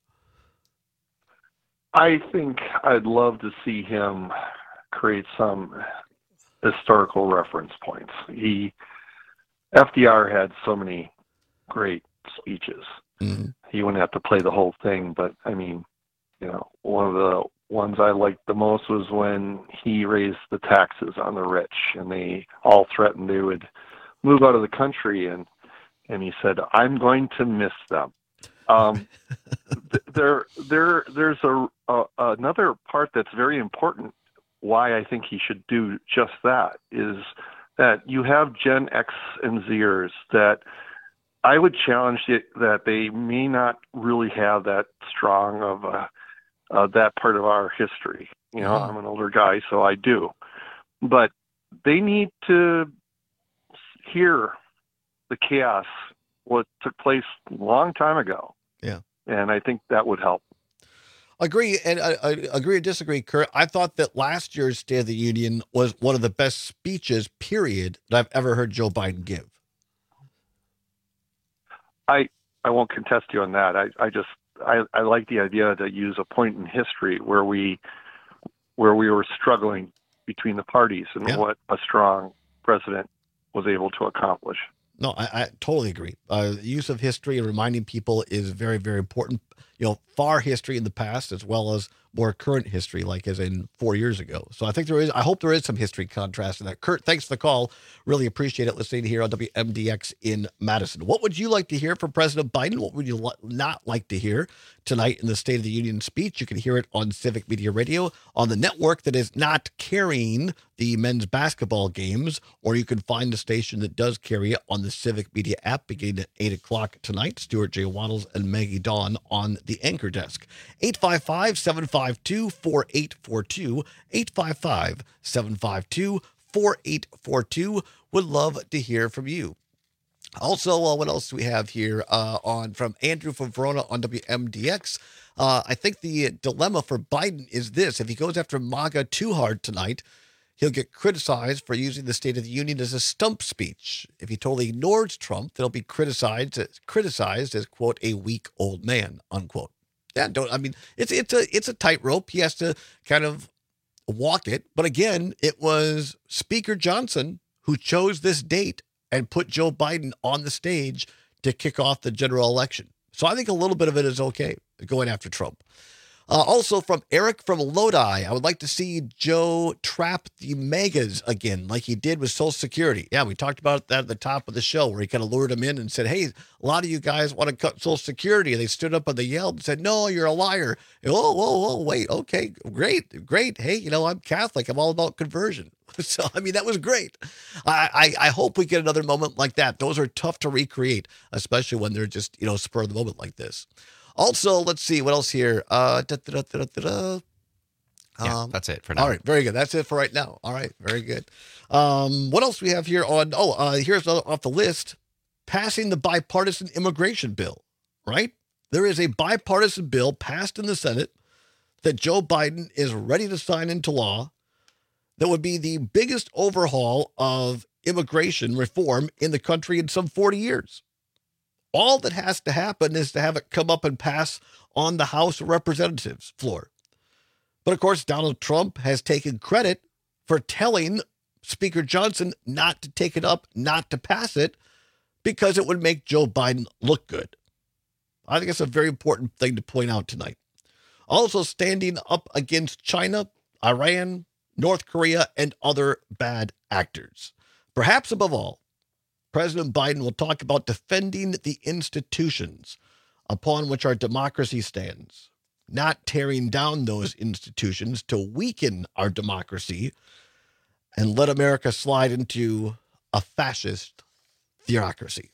I think I'd love to see him create some historical reference points. He, F D R had so many great speeches. Mm-hmm. He wouldn't have to play the whole thing, but I mean, you know, one of the ones I liked the most was when he raised the taxes on the rich, and they all threatened they would move out of the country, and and he said, "I'm going to miss them." Um, th- there, there, there's a, a another part that's very important. Why I think he should do just that is that you have Gen X and Zers that I would challenge it, that they may not really have that strong of a, uh, that part of our history. You know, Mm-hmm. I'm an older guy, so I do, but they need to hear the chaos, what took place a long time ago. Yeah. And I think that would help. Agree, and I, I agree or disagree, Kurt. I thought that last year's State of the Union was one of the best speeches, period, that I've ever heard Joe Biden give. I I won't contest you on that. I, I just I, I like the idea to use a point in history where we where we were struggling between the parties and Yeah. what a strong president was able to accomplish. No, I, I totally agree. Uh, the use of history and reminding people is very, very important. You know, far history in the past as well as more current history, like as in four years ago. So I think there is, I hope there is some history contrast in that. Kurt, thanks for the call. Really appreciate it listening here on W M D X in Madison. What would you like to hear from President Biden? What would you li- not like to hear tonight in the State of the Union speech? You can hear it on Civic Media Radio on the network that is not carrying the men's basketball games, or you can find the station that does carry it on the Civic Media app beginning at eight o'clock tonight. Stuart J. Waddles and Maggie Dawn on the anchor desk. eight five five, seven five two, four eight four two, eight five five, seven five two, four eight four two. Would love to hear from you. Also, uh, what else do we have here uh, on from Andrew from Verona on W M D X? Uh, I think the dilemma for Biden is this. If he goes after MAGA too hard tonight, he'll get criticized for using the State of the Union as a stump speech. If he totally ignores Trump, they'll be criticized, criticized as, quote, a weak old man, unquote. Yeah, don't, I mean, it's, it's a, it's a tightrope. He has to kind of walk it. But again, it was Speaker Johnson who chose this date and put Joe Biden on the stage to kick off the general election. So I think a little bit of it is okay, going after Trump. Uh, also from Eric from Lodi, I would like to see Joe trap the megas again, like he did with Social Security. Yeah, we talked about that at the top of the show, where he kind of lured them in and said, hey, a lot of you guys want to cut Social Security. And they stood up and they yelled and said, no, you're a liar. And, oh, whoa, whoa, wait, okay, great, great. Hey, you know, I'm Catholic. I'm all about conversion. So, I mean, that was great. I, I, I hope we get another moment like that. Those are tough to recreate, especially when they're just, you know, spur of the moment like this. Also, let's see what else here. Uh, da, da, da, da, da, da. Yeah, Um, that's it for now. All right, very good. That's it for right now. All right, very good. Um, what else we have here on? Oh, uh, here's another off the list: passing the bipartisan immigration bill. Right, there is a bipartisan bill passed in the Senate that Joe Biden is ready to sign into law. That would be the biggest overhaul of immigration reform in the country in some forty years. All that has to happen is to have it come up and pass on the House of Representatives floor. But of course, Donald Trump has taken credit for telling Speaker Johnson not to take it up, not to pass it, because it would make Joe Biden look good. I think it's a very important thing to point out tonight. Also standing up against China, Iran, North Korea, and other bad actors. Perhaps above all, President Biden will talk about defending the institutions upon which our democracy stands, not tearing down those institutions to weaken our democracy and let America slide into a fascist theocracy.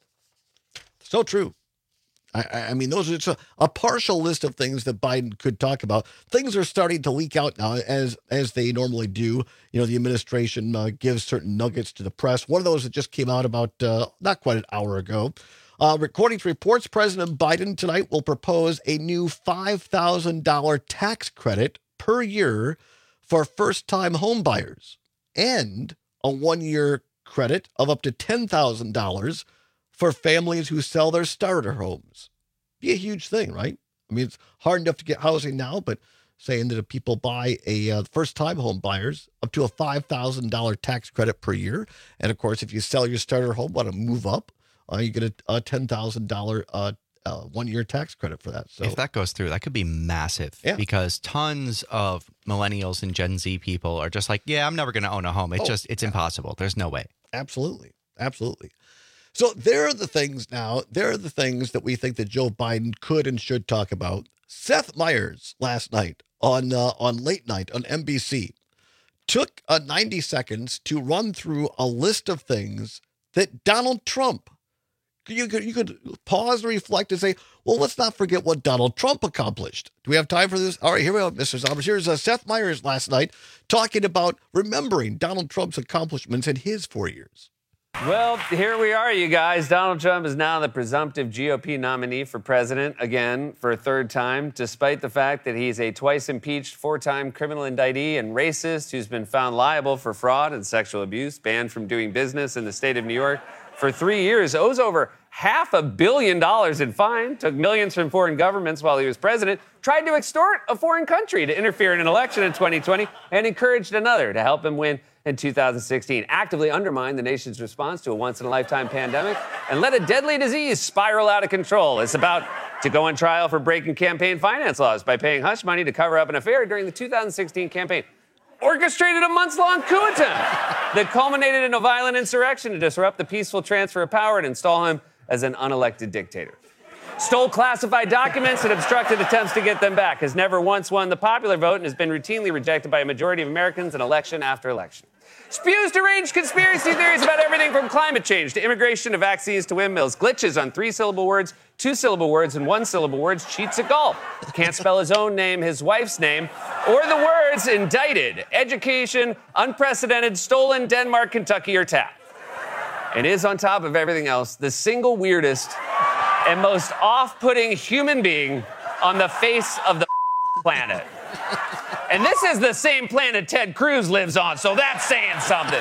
So true. I, I mean, those are just a, a partial list of things that Biden could talk about. Things are starting to leak out now, as as they normally do. You know, the administration uh, gives certain nuggets to the press. One of those that just came out about uh, not quite an hour ago. Uh, according to reports, President Biden tonight will propose a new five thousand dollars tax credit per year for first-time home buyers and a one-year credit of up to ten thousand dollars for families who sell their starter homes. Be a huge thing, right? I mean, it's hard enough to get housing now, but saying that if people buy a uh, first-time home buyers, up to a five thousand dollars tax credit per year. And of course, if you sell your starter home, want to move up, uh, you get a, a ten thousand dollars uh, uh, one-year tax credit for that. So if that goes through, that could be massive yeah. because tons of millennials and Gen Z people are just like, yeah, I'm never going to own a home. It's Oh, just, it's impossible. There's no way. Absolutely. Absolutely. So there are the things now, there are the things that we think that Joe Biden could and should talk about. Seth Meyers last night on uh, on late night on N B C took uh, ninety seconds to run through a list of things that Donald Trump, you could, you could pause and reflect and say, well, let's not forget what Donald Trump accomplished. Do we have time for this? All right, here we go, Mister Zombers. Here's uh, Seth Meyers last night talking about remembering Donald Trump's accomplishments in his four years. Well, here we are, you guys. Donald Trump is now the presumptive G O P nominee for president again for a third time, despite the fact that he's a twice impeached, four-time criminal indictee and racist who's been found liable for fraud and sexual abuse, banned from doing business in the state of New York for three years, owes over half a billion dollars in fine, took millions from foreign governments while he was president, tried to extort a foreign country to interfere in an election in twenty twenty, and encouraged another to help him win in two thousand sixteen, actively undermined the nation's response to a once-in-a-lifetime pandemic, and let a deadly disease spiral out of control. It's about to go on trial for breaking campaign finance laws by paying hush money to cover up an affair during the two thousand sixteen campaign. Orchestrated a months-long coup attempt that culminated in a violent insurrection to disrupt the peaceful transfer of power and install him as an unelected dictator. Stole classified documents and obstructed attempts to get them back, has never once won the popular vote and has been routinely rejected by a majority of Americans in election after election. Spews deranged conspiracy theories about everything from climate change to immigration to vaccines to windmills. Glitches on three-syllable words, two-syllable words, and one-syllable words. Cheats at golf. Can't spell his own name, his wife's name, or the words indicted, education, unprecedented, stolen, Denmark, Kentucky, or tap. And is, on top of everything else, the single weirdest and most off-putting human being on the face of the planet. And this is the same planet Ted Cruz lives on, so that's saying something.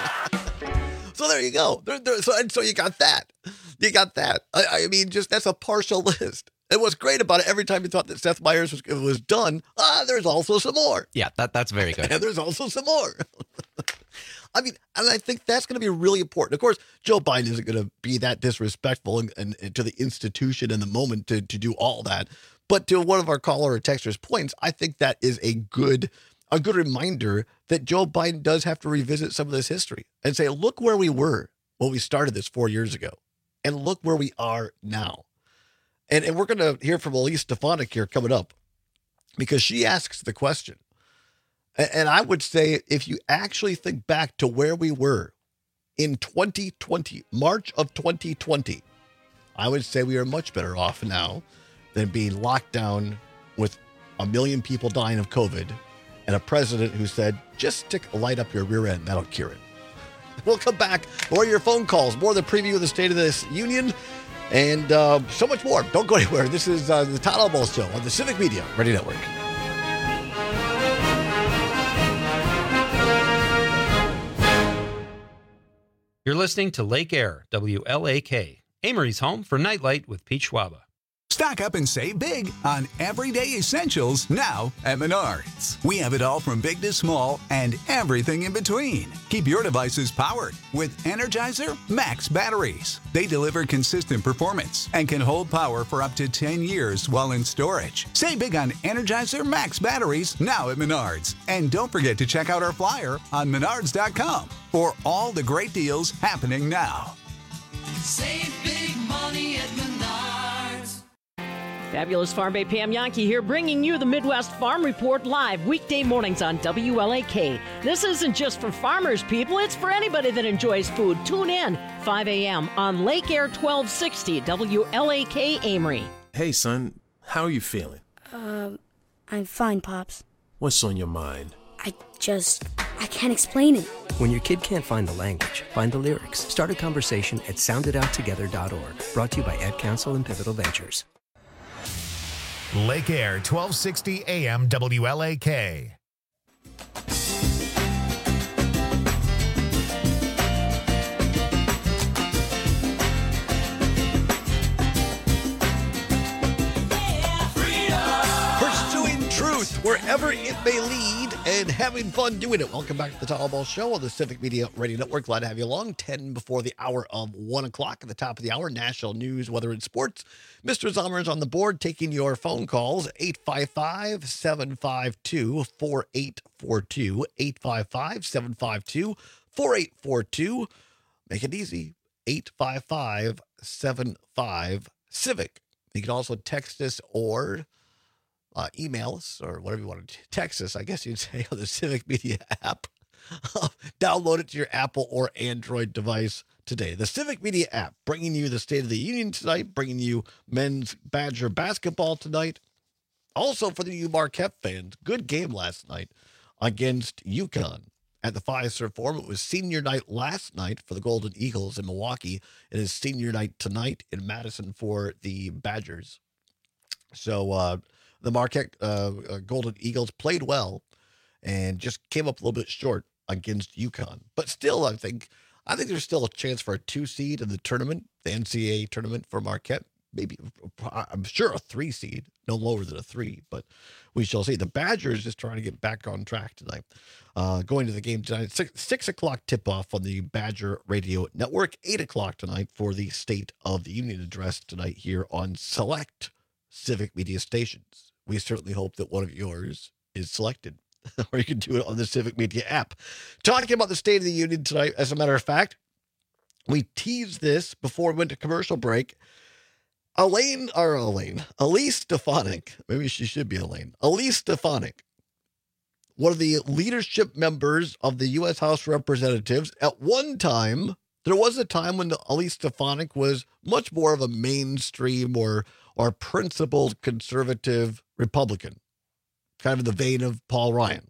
So there you go. There, there, so, and so you got that. You got that. I, I mean, just that's a partial list. And what's great about it, every time you thought that Seth Meyers was, was done, ah, there's also some more. Yeah, that that's very good. And there's also some more. I mean, and I think that's going to be really important. Of course, Joe Biden isn't going to be that disrespectful and, and, and to the institution in the moment to, to do all that. But to one of our caller or texters' points, I think that is a good a good reminder that Joe Biden does have to revisit some of this history and say, look where we were when we started this four years ago, and look where we are now. And and we're going to hear from Elise Stefanik here coming up because she asks the question. And, and I would say if you actually think back to where we were in twenty twenty, March of twenty twenty, I would say we are much better off now than being locked down with a million people dying of COVID and a president who said, just stick a light up your rear end, that'll cure it. We'll come back, more of your phone calls, more of the preview of the State of this Union, and uh, so much more. Don't go anywhere. This is uh, the Todd Albaugh Show on the Civic Media Radio Network. You're listening to Lake Air, W L A K, Amory's home for Nightlight with Pete Schwaba. Stock up and save big on everyday essentials now at Menards. We have it all from big to small and everything in between. Keep your devices powered with Energizer Max batteries. They deliver consistent performance and can hold power for up to ten years while in storage. Save big on Energizer Max batteries now at Menards. And don't forget to check out our flyer on menards dot com for all the great deals happening now. Save big money at Menards. Fabulous Farm Bay Pam Yankee here, bringing you the Midwest Farm Report live weekday mornings on W L A K. This isn't just for farmers, people. It's for anybody that enjoys food. Tune in five a.m. on Lake Air twelve sixty W L A K Amory. Hey, son. How are you feeling? Um, I'm fine, Pops. What's on your mind? I just... I can't explain it. When your kid can't find the language, find the lyrics. Start a conversation at sound it out together dot org. Brought to you by Ad Council and Pivotal Ventures. Lake Air, twelve sixty A M W L A K. Pursuing truth wherever it may lead and having fun doing it. Welcome back to the Tall Ball Show on the Civic Media Radio Network. Glad to have you along. ten before the hour of one o'clock at the top of the hour. National news, weather, and sports. Mister Zomer is on the board taking your phone calls. eight five five, seven five two, four eight four two. eight five five, seven five two, four eight four two. Make it easy. eight five five, seven five, CIVIC. You can also text us or uh, email us or whatever you want to text us, I guess you'd say, on the Civic Media app. Download it to your Apple or Android device today. The Civic Media app, bringing you the State of the Union tonight, bringing you men's Badger basketball tonight. Also for the U Marquette fans, good game last night against UConn at the Fiserv Forum. It was senior night last night for the Golden Eagles in Milwaukee. It is senior night tonight in Madison for the Badgers. So uh, the Marquette uh, uh, Golden Eagles played well and just came up a little bit short against UConn. But still, I think I think there's still a chance for a two seed in the tournament, the N C double A tournament for Marquette. Maybe, I'm sure a three seed, no lower than a three, but we shall see. The Badgers just trying to get back on track tonight. Uh, going to the game tonight, six, six o'clock tip-off on the Badger Radio Network, eight o'clock tonight for the State of the Union address tonight here on select Civic Media stations. We certainly hope that one of yours is selected, or you can do it on the Civic Media app. Talking about the State of the Union tonight, as a matter of fact, we teased this before we went to commercial break. Elaine, or Elaine, Elise Stefanik, maybe she should be Elaine, Elise Stefanik, one of the leadership members of the U S House of Representatives. At one time, there was a time when Elise Stefanik was much more of a mainstream or, or principled conservative Republican, kind of in the vein of Paul Ryan.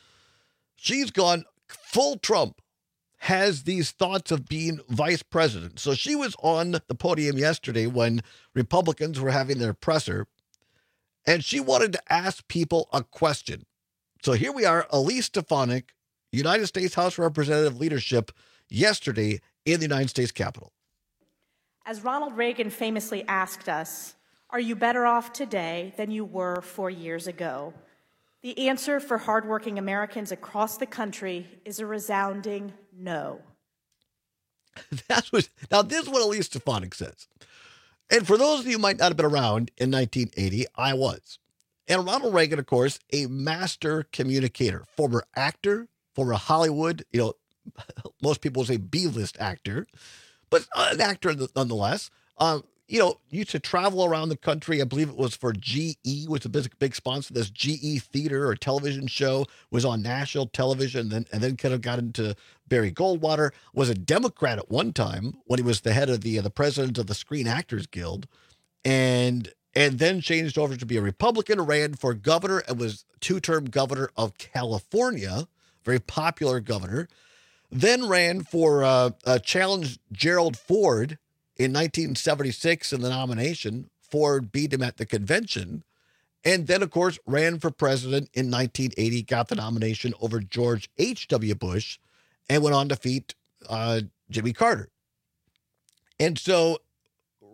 She's gone full Trump, has these thoughts of being vice president. So she was on the podium yesterday when Republicans were having their presser, and she wanted to ask people a question. So here we are, Elise Stefanik, United States House of Representative leadership, yesterday in the United States Capitol. As Ronald Reagan famously asked us, are you better off today than you were four years ago? The answer for hardworking Americans across the country is a resounding no. That's what, now, this is what Elise Stefanik says. And for those of you who might not have been around in nineteen eighty, I was. And Ronald Reagan, of course, a master communicator, former actor, former Hollywood, you know, most people say B-list actor, but an actor nonetheless. Um, you know, used to travel around the country. I believe it was for G E, was a big, big sponsor. This G E theater or television show was on national television, and then, and then kind of got into Barry Goldwater. Was a Democrat at one time when he was the head of the uh, the president of the Screen Actors Guild, and and then changed over to be a Republican. Ran for governor and was two-term governor of California, very popular governor. Then ran for uh, uh, challenged Gerald Ford in nineteen seventy-six in the nomination. Ford beat him at the convention. And then, of course, ran for president in nineteen eighty, got the nomination over George H W. Bush, and went on to defeat uh, Jimmy Carter. And so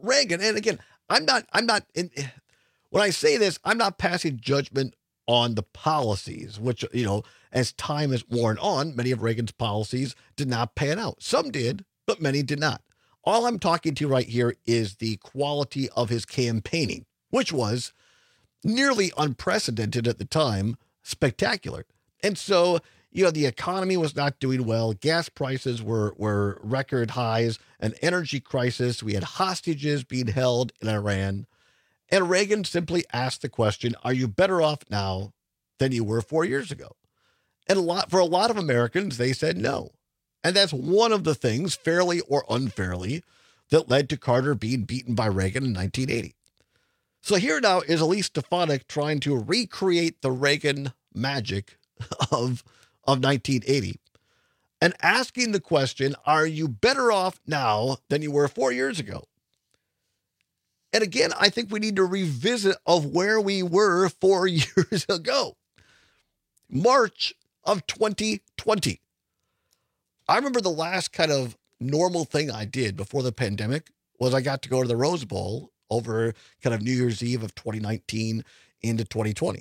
Reagan, and again, I'm not, I'm not, in, when I say this, I'm not passing judgment on the policies, which, you know, as time has worn on, many of Reagan's policies did not pan out. Some did, but many did not. All I'm talking to right here is the quality of his campaigning, which was nearly unprecedented at the time, spectacular. And so, you know, the economy was not doing well. Gas prices were, were record highs, an energy crisis. We had hostages being held in Iran. And Reagan simply asked the question, are you better off now than you were four years ago? And a lot, for a lot of Americans, they said no. And that's one of the things, fairly or unfairly, that led to Carter being beaten by Reagan in nineteen eighty. So here now is Elise Stefanik trying to recreate the Reagan magic of, of nineteen eighty and asking the question, are you better off now than you were four years ago? And again, I think we need to revisit of where we were four years ago. March of twenty twenty. I remember the last kind of normal thing I did before the pandemic was I got to go to the Rose Bowl over kind of New Year's Eve of twenty nineteen into twenty twenty.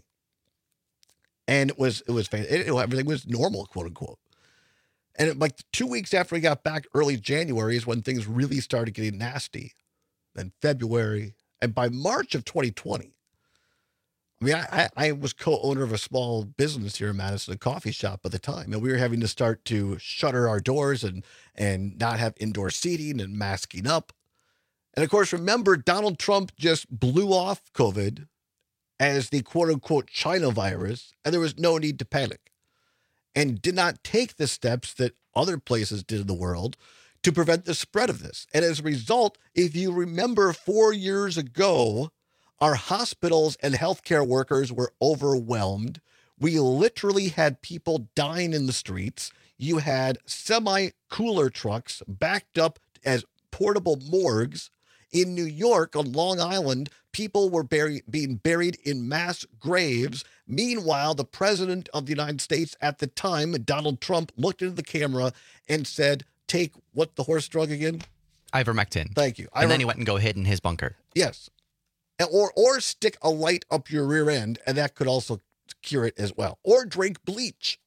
And it was, it was, it, it, everything was normal, quote unquote. And it, like two weeks after I got back, early January is when things really started getting nasty. Then February, and by March of twenty twenty, I mean, I, I was co-owner of a small business here in Madison, a coffee shop at the time, and we were having to start to shutter our doors and and not have indoor seating and masking up. And of course, remember, Donald Trump just blew off COVID as the quote-unquote China virus, and there was no need to panic, and did not take the steps that other places did in the world to prevent the spread of this. And as a result, if you remember four years ago, our hospitals and healthcare workers were overwhelmed. We literally had people dying in the streets. You had semi-cooler trucks backed up as portable morgues. In New York, on Long Island, people were buried, being buried in mass graves. Meanwhile, the president of the United States at the time, Donald Trump, looked into the camera and said, take what the horse drug again? Ivermectin. Thank you. And Iver- then he went and go hid in his bunker. Yes. Or or stick a light up your rear end, and that could also cure it as well. Or drink bleach.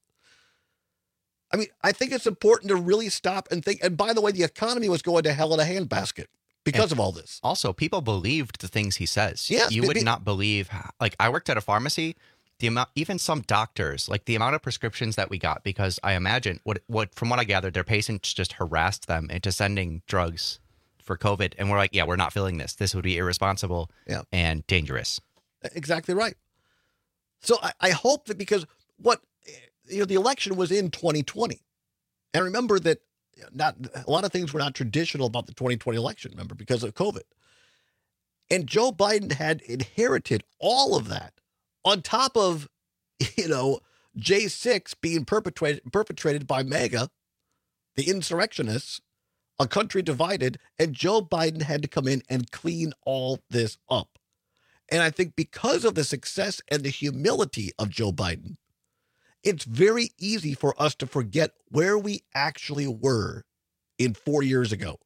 I mean, I think it's important to really stop and think. And by the way, the economy was going to hell in a handbasket because And of all this. Also, people believed the things he says. Yes, you but would it- not believe. Like, I worked at a pharmacy. The amount, even some doctors, like the amount of prescriptions that we got, because I imagine what what from what I gathered, their patients just harassed them into sending drugs for COVID, and we're like, yeah, we're not filling this. This would be irresponsible Yeah. and dangerous. Exactly right. So I, I hope that because what, you know, the election was in twenty twenty. And remember that not a lot of things were not traditional about the twenty twenty election, remember, because of COVID. And Joe Biden had inherited all of that on top of, you know, J six being perpetrated, perpetrated by MAGA, the insurrectionists, a country divided, and Joe Biden had to come in and clean all this up. And I think because of the success and the humility of Joe Biden, it's very easy for us to forget where we actually were in four years ago.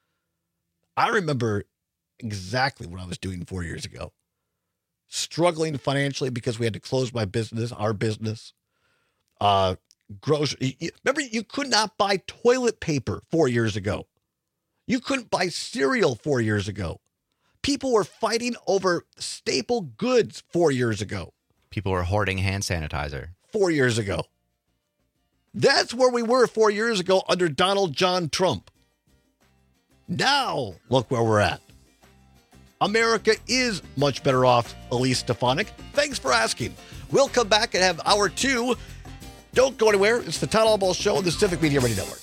I remember exactly what I was doing four years ago. Struggling financially because we had to close my business, our business. Uh, grocery. Remember, you could not buy toilet paper four years ago. You couldn't buy cereal four years ago. People were fighting over staple goods four years ago. People were hoarding hand sanitizer. Four years ago. That's where we were four years ago under Donald John Trump. Now, look where we're at. America is much better off, Elise Stefanik. Thanks for asking. We'll come back and have hour two. Don't go anywhere. It's the Todd Albaugh Show on the Civic Media Radio Network.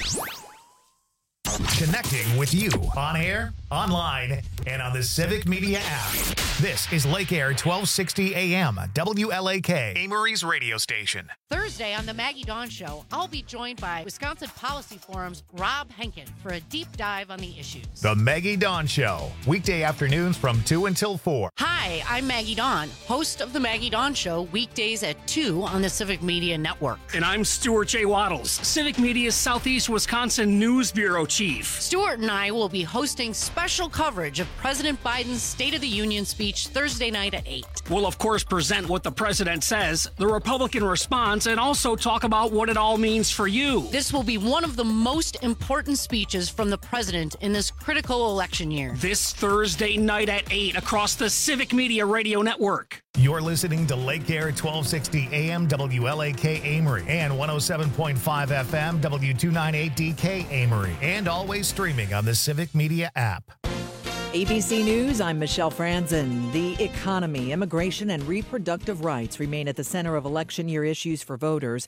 Connecting with you on air, online, and on the Civic Media app. This is Lake Air twelve sixty A M, W L A K, Amory's radio station. Thursday on the Maggie Dawn Show, I'll be joined by Wisconsin Policy Forum's Rob Henkin for a deep dive on the issues. The Maggie Dawn Show, weekday afternoons from two until four. Hi, I'm Maggie Dawn, host of the Maggie Dawn Show, weekdays at two on the Civic Media Network. And I'm Stuart J. Waddles, Civic Media's Southeast Wisconsin News Bureau Chief. life. Stuart and I will be hosting special coverage of President Biden's State of the Union speech Thursday night at eight. We'll, of course, present what the president says, the Republican response, and also talk about what it all means for you. This will be one of the most important speeches from the president in this critical election year. This Thursday night at eight across the Civic Media Radio Network. You're listening to Lake Air twelve sixty A M W L A K Amory and one oh seven point five F M W two ninety-eight D K Amory, and always streaming on the Civic Media app. A B C News, I'm Michelle Franzen. The economy, immigration, and reproductive rights remain at the center of election year issues for voters.